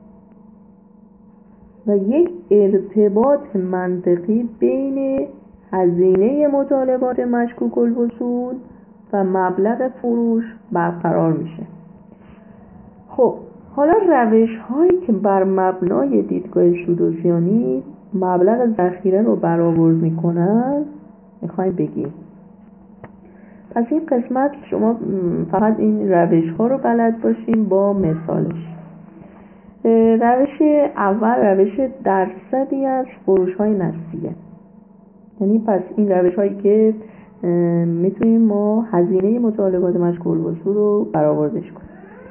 و یک ارتباط منطقی بین هزینه مطالبات مشکوک الوصول و مبلغ فروش برقرار میشه. خب حالا روش هایی که بر مبنای دیدگاه سود و زیانی مبلغ ذخیره رو برآورد میکنن میخوایم بگیم. پس این قسمت شما فقط این روش ها رو بلد باشیم با مثالش. روش اول روش درصدی از فروش های نسیه، یعنی پس این روش هایی که میتونیم ما هزینه مطالبات مشکوک الوصول رو برآوردش کنیم.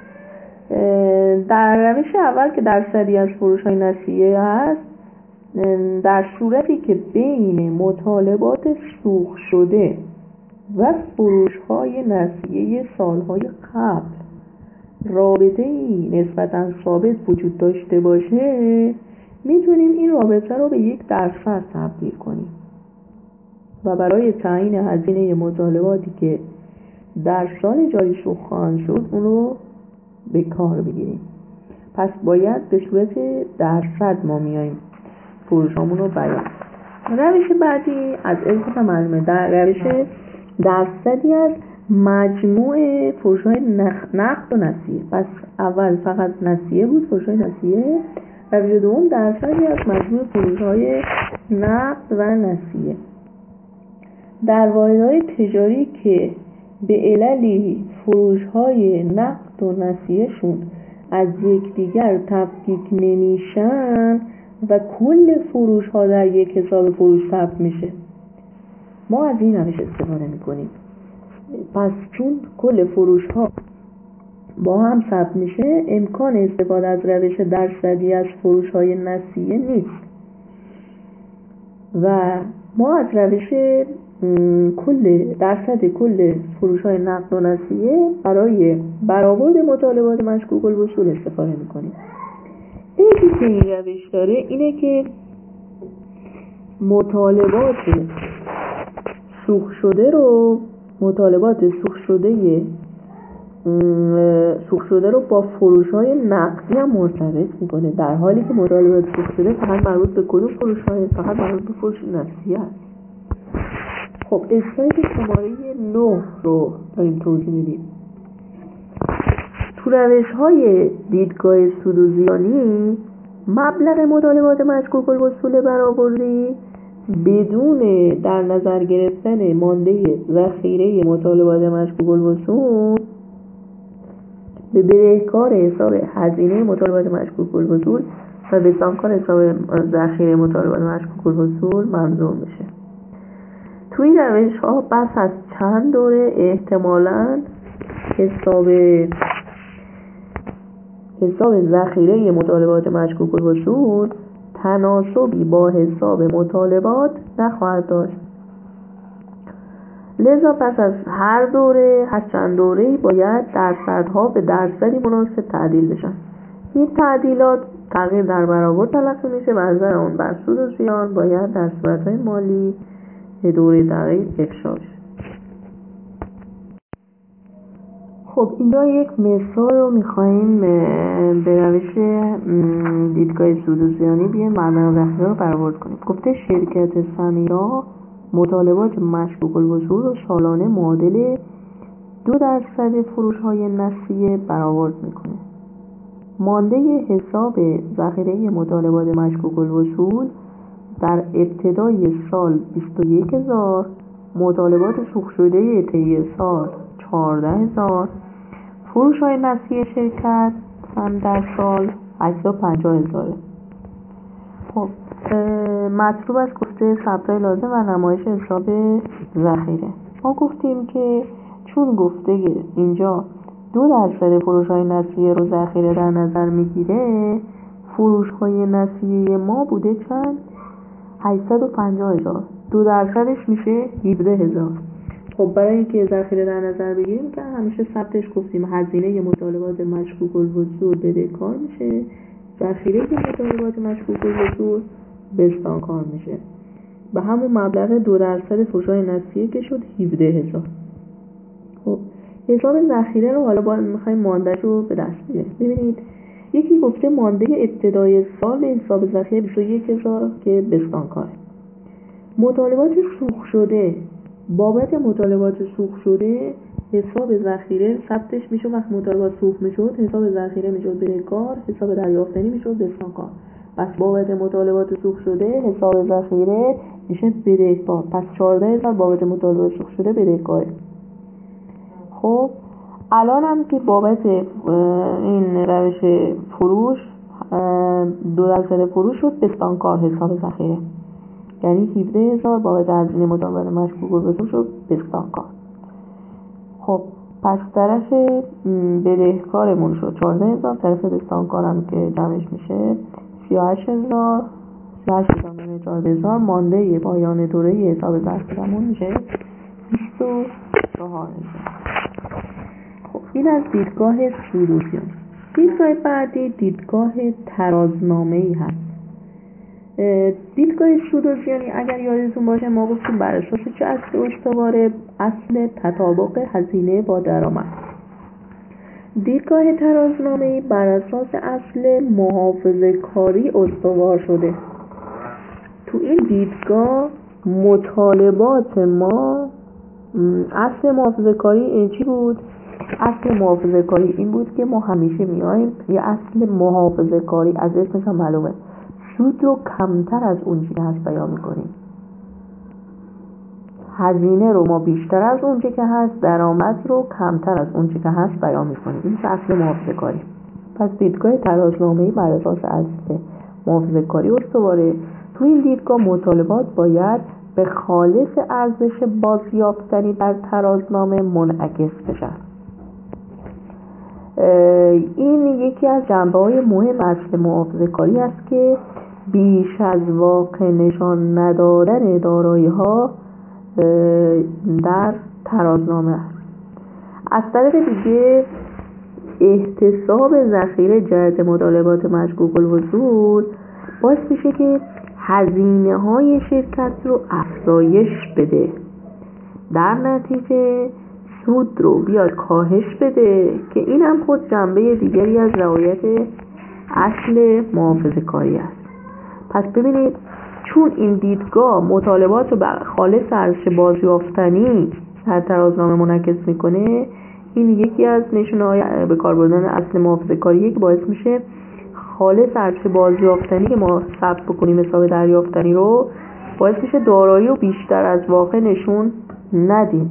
در روش اول که درصدی از فروش های نسیه هست، در صورتی که بین مطالبات سوخت شده و فروش های نسیه سالهای قبل رابطه‌ای نسبتاً ثابت وجود داشته باشه، میتونیم این رابطه رو به 1% تبدیل کنیم و برای تعیین هزینه مطالباتی که در سال جاری سوخت خواهند شد اون رو به کار بگیریم. پس باید به صورت درصد ما میاییم فروشامون رو بیان. روش بعدی از اسم معلومه، در روش درصدی از مجموع فروش‌های نقد و نسیه. پس اول فقط نسیه بود، فروش‌های نسیه. روش دوم درصدی از مجموع فروش‌های نقد و نسیه. در واحدهای تجاری که به عللی فروش‌های نقد و نسیه‌شون از یکدیگر تفکیک نمیشن و کل فروش‌ها در یک حساب فروش ثبت میشه، ما از این روش استفاده میکنیم. پس چون کل فروش‌ها با هم ثبت میشه، امکان استفاده از روش درصدی از فروش‌های نسیه نیست و ما از روش درصد کل فروش‌های نقد و نسیه برای برآورد مطالبات مشکوک الوصول استفاده میکنیم. عیبی که این روش داره اینه که مطالبات سوخت شده رو با فروش‌های نقدی هم مرتبط میکنه، در حالی که مطالبات سوخت شده فقط مربوط به کدوم فروش‌های، فقط مربوط به فروش نسیه است. خب اسلاید شماره 9 رو داریم توضیح میدیم. تو روش‌های دیدگاه سود و زیانی مبلغ مطالبات مشکوک الوصول برآوردی بدون در نظر گرفتن مانده ذخیره مطالبات مشکوک الوصول به بدهکار حساب هزینه مطالبات مشکوک الوصول و به سهامدار حساب ذخیره مطالبات مشکوک الوصول منظور میشه. توی این روش ها پس از چند دوره احتمالاً حساب ذخیره مطالبات مشکوک الوصول تناسبی با حساب مطالبات نخواهد داشت. لذا پس از هر چند دوره‌ای باید درصدها به درصدی مناسب تعدیل بشن. این تعدیلات تغییر در برآورد تلقی میشه و از نظر اون بر سود و زیان باید در صورت‌های مالی به دوره تغییر افشا بشه. خب اینجا یک مثال رو می‌خوایم به روش دیدگاه سود و زیانی بیایم مبلغ ذخیره رو برآورد کنیم. گفته شرکت سمیرا مطالبات مشکوک الوصول رو سالانه معادل 2% فروش‌های نسیه برآورد میکنه. مانده حساب ذخیره مطالبات مشکوک الوصول در ابتدای سال 21,000، مطالبات سوق شده طی سال 14,000، فروش‌های نسیه شرکت هم در سال 850,000. خب مطلوب از گفته ثبت‌های لازم و نمایش حساب ذخیره. ما گفتیم که چون گفته اینجا 2% فروش‌های نسیه رو ذخیره در نظر میگیره، فروش‌های نسیه ما بوده چند؟ 850,000. 2% میشه 17,000. خب برای اینکه ذخیره در نظر بگیریم که همیشه ثبتش گفتیم هزینه مطالبات مشکوک الوصول بدهکار میشه، ذخیره مطالبات مشکوک الوصول بستانکار میشه. به همون مبلغ 2% فروش‌های نسیه که شد 17,000. خب حساب ذخیره رو حالا میخوایم مانده‌اش رو به دست بیاریم. ببینید یکی گفته مانده ابتدای سال حساب ذخیره 21,000 که بستانکاره. مطالبات سوق شده، بابت مطالبات سوق شده حساب ذخیره ثبتش میشه. وقت مطالبات سوق میشد حساب ذخیره میشد بدهکار، حساب دریافتنی میشد بستانکار. پس بابت مطالبات سوق شده حساب ذخیره میشه بدهکار. پس 14,000 بابت مطالبات سوق شده بدهکاره. خب الان هم که بابت این روش فروش 2% فروش شد بستانکار حساب ذخیره، یعنی 17,000 بابت هزینه مطالبات مشکوک الوصول شد بستانکار. خب پس طرف بدهکارمون شد 14,000، طرف بستانکارم که جمعش میشه 38,000. 38,000 14,000 مانده پایان دوره حساب ذخیرمون میشه 24,000. خب این از دیدگاه سود و زیان. دیدگاه بعدی دیدگاه ترازنامه‌ای هست. دیدگاه سود و زیانی اگر یادتون باشه ما گفتیم بر اساس چه اصل استواره؟ اصل تطابق هزینه با درآمد. دیدگاه ترازنامه‌ای بر اساس اصل محافظه‌کاری استوار شده. تو این دیدگاه مطالبات ما اصل محافظه‌کاری چی بود؟ اصل محافظه‌کاری این بود که ما همیشه میایم یه اصل محافظه‌کاری از اسمش هم معلومه، سود رو کمتر از اون چیزی که هست بیان میکنیم. هزینه رو ما بیشتر از اون چیزی که هست، درآمد رو کمتر از اون چیزی که هست بیان میکنیم. این اصل محافظه‌کاری. پس دیدگاه ترازنامه‌ای بر اساس اصل محافظه‌کاری استواره. تو این دیدگاه مطالبات باید به خالص ارزش بازیافتنی در ترازنامه منعکس بشن. این یکی از جنبه‌های مهم اصل محافظه‌کاری است که بیش از واقع نشان ندادن دارایی‌ها در ترازنامه است. از طرف دیگه احتساب ذخیره جهت مطالبات مشکوک الوصول باعث میشه که هزینه‌های شرکت رو افزایش بده، در نتیجه سود رو بیاد کاهش بده که این هم خود جنبه دیگری از رعایت اصل محافظه‌کاری است. پس ببینید چون این دیدگاه مطالبات رو به خالص ارزش بازیافتنی در ترازنامه منعکس میکنه، این یکی از نشونه‌های به کار بردن اصل محافظه‌کاری که باعث میشه خالص ارزش بازیافتنی که ما ثبت بکنیم حساب دریافتنی رو باعث میشه دارایی رو بیشتر از واقع نشون ندیم.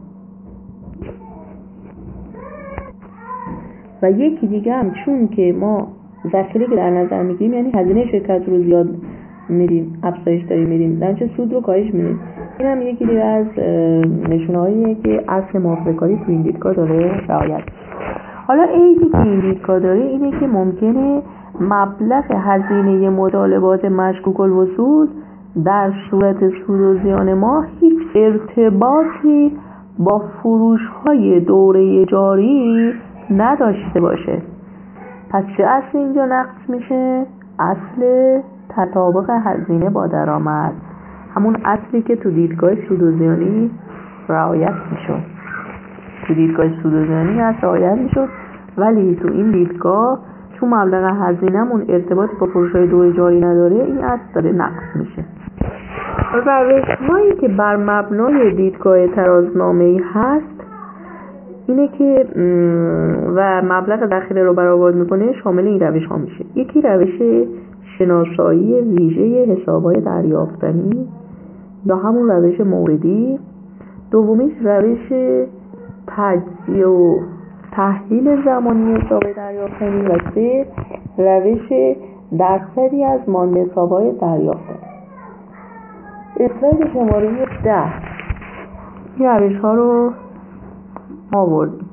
و یکی دیگه هم چون که ما ذخیره که در نظر میگیریم یعنی هزینه شرکت رو زیاد میدیم، افزایش داریم میدیم، در نتیجه سود رو کاهش میدیم. این هم یکی دیگه از نشونه‌هاییه که اصل محافظه‌کاری تو این دیدگاه داره رعایت. حالا عیبی که این دیدگاه داره اینه که ممکنه مبلغ هزینه مطالبات مشکوک الوصول در صورت سود و زیان ما هیچ ارتباطی با فروش‌های دوره جاری نداشته باشه. پس چه اصل اینجا نقض میشه؟ اصل تطابق هزینه با درآمد، همون اصلی که تو دیدگاه سود و زیانی رعایت میشد. تو دیدگاه سود و زیانی اصل رعایت میشد، ولی تو این دیدگاه چون مبلغ هزینه‌مون ارتباط با فروش‌های دوره جاری نداره این اصل داره نقض میشه. روش‌هایی که بر مبنای دیدگاه ترازنامه‌ای هست اینه که و مبلغ ذخیره رو برآورد میکنه شامل این روش ها میشه. یکی روش شناسایی ویژه حساب‌های دریافتنی یا همون روش موردی، دومیش روش تجزیه و تحلیل زمانی حساب دریافتنی و سه روش درصدی از مانده حساب‌های دریافتنی. اسلاید شماره 10 این روش ها رو آوردیم.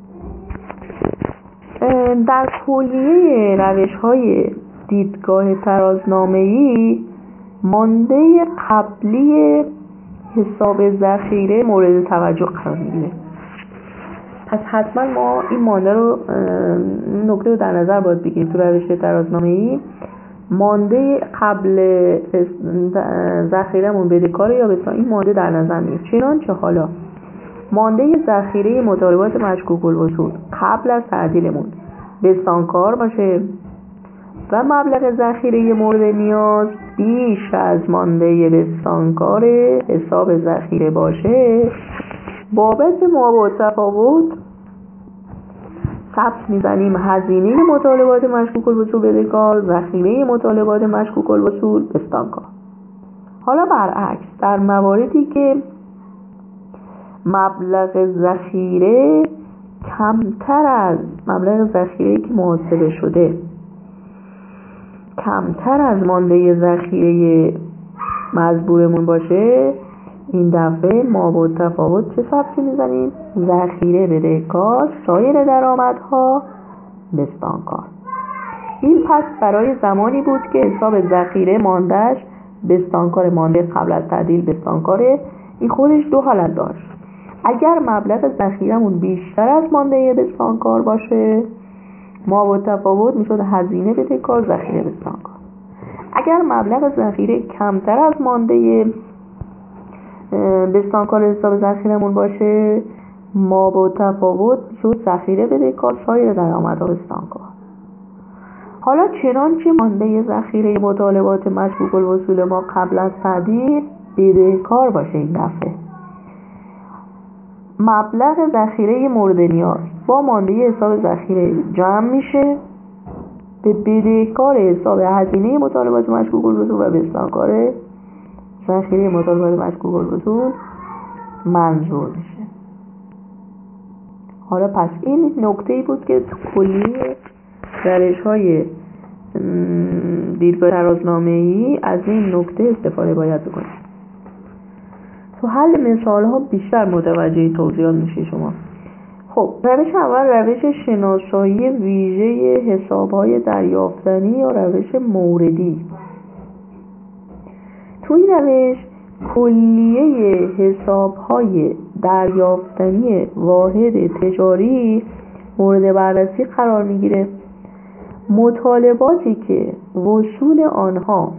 در کلیه روش های دیدگاه ترازنامه‌ای مانده قبلی حساب ذخیره مورد توجه قرار میگیره. پس حتما ما این مانده رو نکته رو در نظر باید بگیریم. تو روش ترازنامه‌ای مانده قبل ذخیره‌مون بدهکار یا بستان، این مانده در نظر میگیریم. چنانچه حالا مانده ذخیره مطالبات مشکوک الوصول قبل از تعدیلمون بستانکار باشه و مبلغ ذخیره مورد نیاز بیش از مانده بستانکار حساب ذخیره باشه، بابت ما تفاوت ثبت میزنیم هزینه مطالبات مشکوک الوصول بدهکار، ذخیره مطالبات مشکوک الوصول بستانکار. حالا برعکس در مواردی که مبلغ ذخیره کمتر از مبلغ ذخیره که محاسبه شده کمتر از مانده ذخیره مزبورمون باشه، این دفعه ما با تفاوت چه ثبتی میزنیم؟ ذخیره بدهکار، سایر درآمدها بستانکار. این پس برای زمانی بود که حساب ذخیره ماندهش بستانکار، مانده قبل از تعدیل بستانکاره. این خودش دو حالت داشت. اگر مبلغ ذخیرمون بیشتر از مانده بستانکار باشه، ما با تفاوت میشد هزینه بدهکار، ذخیره بستانکار. اگر مبلغ ذخیره کمتر از مانده بستانکار حساب ذخیرمون باشه، ما با تفاوت میشد ذخیره بدهکار، سایر درآمدها بستانکار. حالا چنانچه مانده ذخیره مطالبات مشکوک الوصول ما قبل از تعدیل بدهکار باشه، این دفعه مبلغ ذخیره مورد نیاز با مانده حساب ذخیره جمع میشه، به بدهکار حساب هزینه مطالبات مشکوک الوصول و بستانکار ذخیره مطالبات مشکوک الوصول منظور میشه. حالا پس این نکته‌ای بود که کلی روش‌های دیدگاه ترازنامه‌ای از این نکته استفاده باید بکنید. تو حل مثال‌ها بیشتر متوجه توضیحات میشه شما. خب روش اول روش شناسایی ویژه حساب‌های دریافتنی یا روش موردی. تو این روش کلیه حساب‌های دریافتنی واحد تجاری مورد بررسی قرار میگیره. مطالباتی که وصول آنها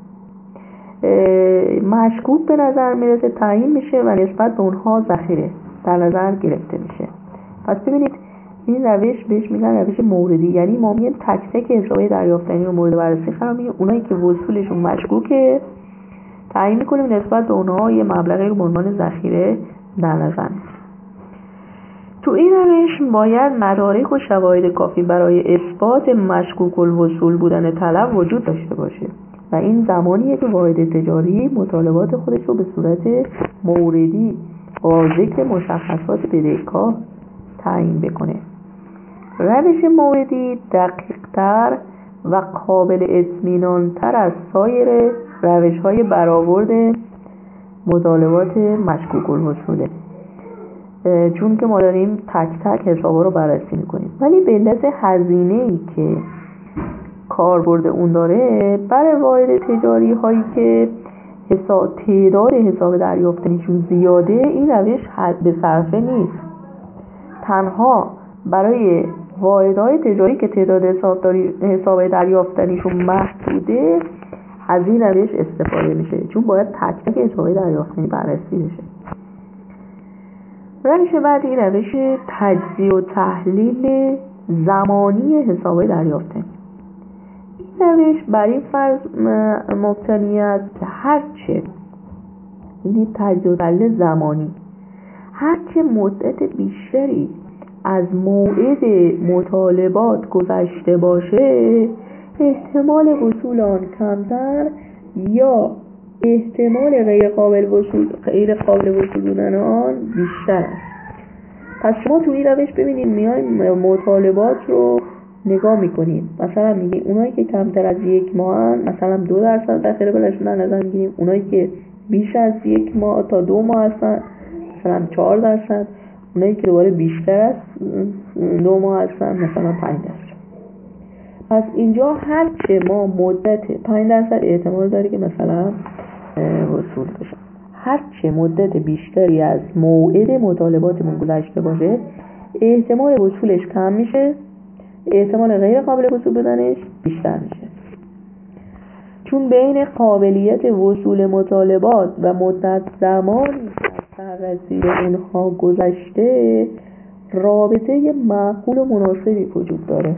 مشکوک به نظر میرسه تعیین میشه و نسبت به اونها ذخیره در نظر گرفته میشه. پس ببینید این روش بهش میگن روش موردی، یعنی ما میگیم تک تک حساب‌های دریافتنی رو مورد بررسی قرار میگیم. اونایی که وصولشون مشکوکه تعیین میکنیم، نسبت به اونها یه مبلغی رو به عنوان ذخیره در نظر میگیریم. تو این روش باید مدارک و شواهد کافی برای اثبات مشکوک الوصول بودن طلب وجود داشته باشه و این زمانیه که واحد تجاری مطالبات خودش رو به صورت موردی با ذکر مشخصات بدهکار تعیین بکنه. روش موردی دقیق‌تر و قابل اطمینان‌تر از سایر روش‌های برآورد مطالبات مشکوک الوصوله، چون که ما داریم تک تک حسابا رو بررسی میکنیم، ولی به علت هزینه‌ای که کاربرد اون داره برای واحد تجاری هایی که تعداد حساب دریافتنیشون زیاده، این روش به صرفه نیست. تنها برای واحدهای تجاری که تعداد حساب دریافتنیشون محدوده از این روش استفاده میشه، چون باید تک تک حساب دریافتنی بررسی بشه. روش بعدی روش تجزیه و تحلیل زمانی حساب دریافتنی. این روش بر این فرض مبتنی است که هرچه تجزیه و تحلیل زمانی هرچه مدت بیشتری از موعد مطالبات گذشته باشه، احتمال وصول آن کمتر یا احتمال غیر قابل وصول بودن آن بیشتر است. پس شما توی این روش ببینید میایم مطالبات رو نگاه میکنیم. مثلا میگیم اونایی که کمتر از 1 ماه مثلا 2% ذخیره بلشون در نظر میگیریم، اونایی که بیش از 1 ماه تا 2 ماه هستن مثلا 4%، اونایی که دوباره بیشتر از 2 ماه هستن مثلا 5%. پس اینجا هر چه ما مدت 5% احتمال داره که مثلا وصول بشه. هر چه مدت بیشتری از موعد مطالباتمون گذشته باشه احتمال وصولش کم میشه، احتمال غیر قابل وصول بودنش بیشتر میشه. چون بین قابلیت وصول مطالبات و مدت زمانی که از سررسید اونها گذشته رابطه معقول و مناسبی وجود داره.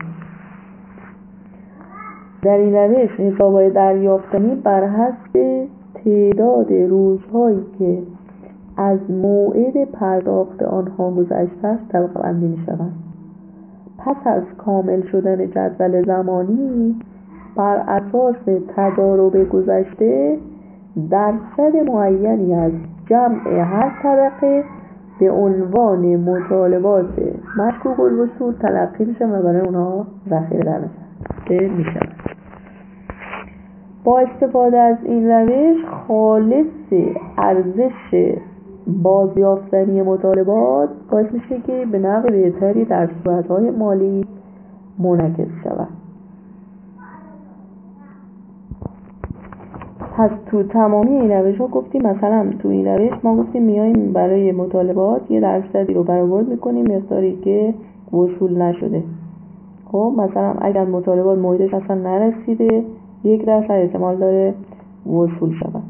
در این روش حسابهای دریافتنی بر حسب تعداد روزهایی که از موعد پرداخت آنها گذشته است طبقه بندی می شود. پس از کامل شدن جدول زمانی بر اساس تجارب گذشته درصد معینی از جمع هر طبقه به عنوان مطالبات مشکوک الوصول تلقی میشه و برای اونها ذخیره در نظر میشه. با استفاده از این روش خالص ارزش بازیافتنی مطالبات باعث میشه که به نحو بهتری در صورت‌های مالی منعکس شود. پس تو تمامی این روش ها گفتیم، مثلا تو این روش ما گفتیم میایم برای مطالبات یه درصدی رو برآورد میکنیم مقداری که وصول نشده. خب مثلا اگر مطالبات موعدش اصلا نرسیده 1% احتمال داره وصول شود،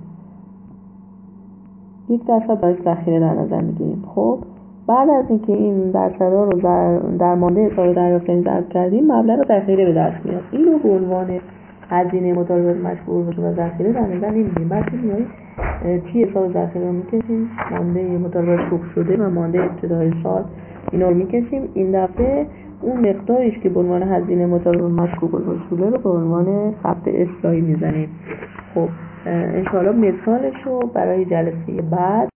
1% باید ذخیره در نظر میگیریم. خب بعد از اینکه این درصدها رو در مانده حساب دریافتنی ضرب کردیم مبلغ ذخیره به دست میاد. اینو به عنوان هزینه مطالبات مشکوک الوصول و ذخیره در نظر نمیگیریم. بعد میایم تی حساب ذخیره رو میکشیم، مانده مطالبات شوخ شده و مانده ابتدای سال اینا رو میکشیم. این دفعه اون مقداریش که به عنوان هزینه مطالبات مشکوک الوصول رو به عنوان ثبت اصلاحی میزنیم. خب انشاءالله مثالش رو برای جلسه بعد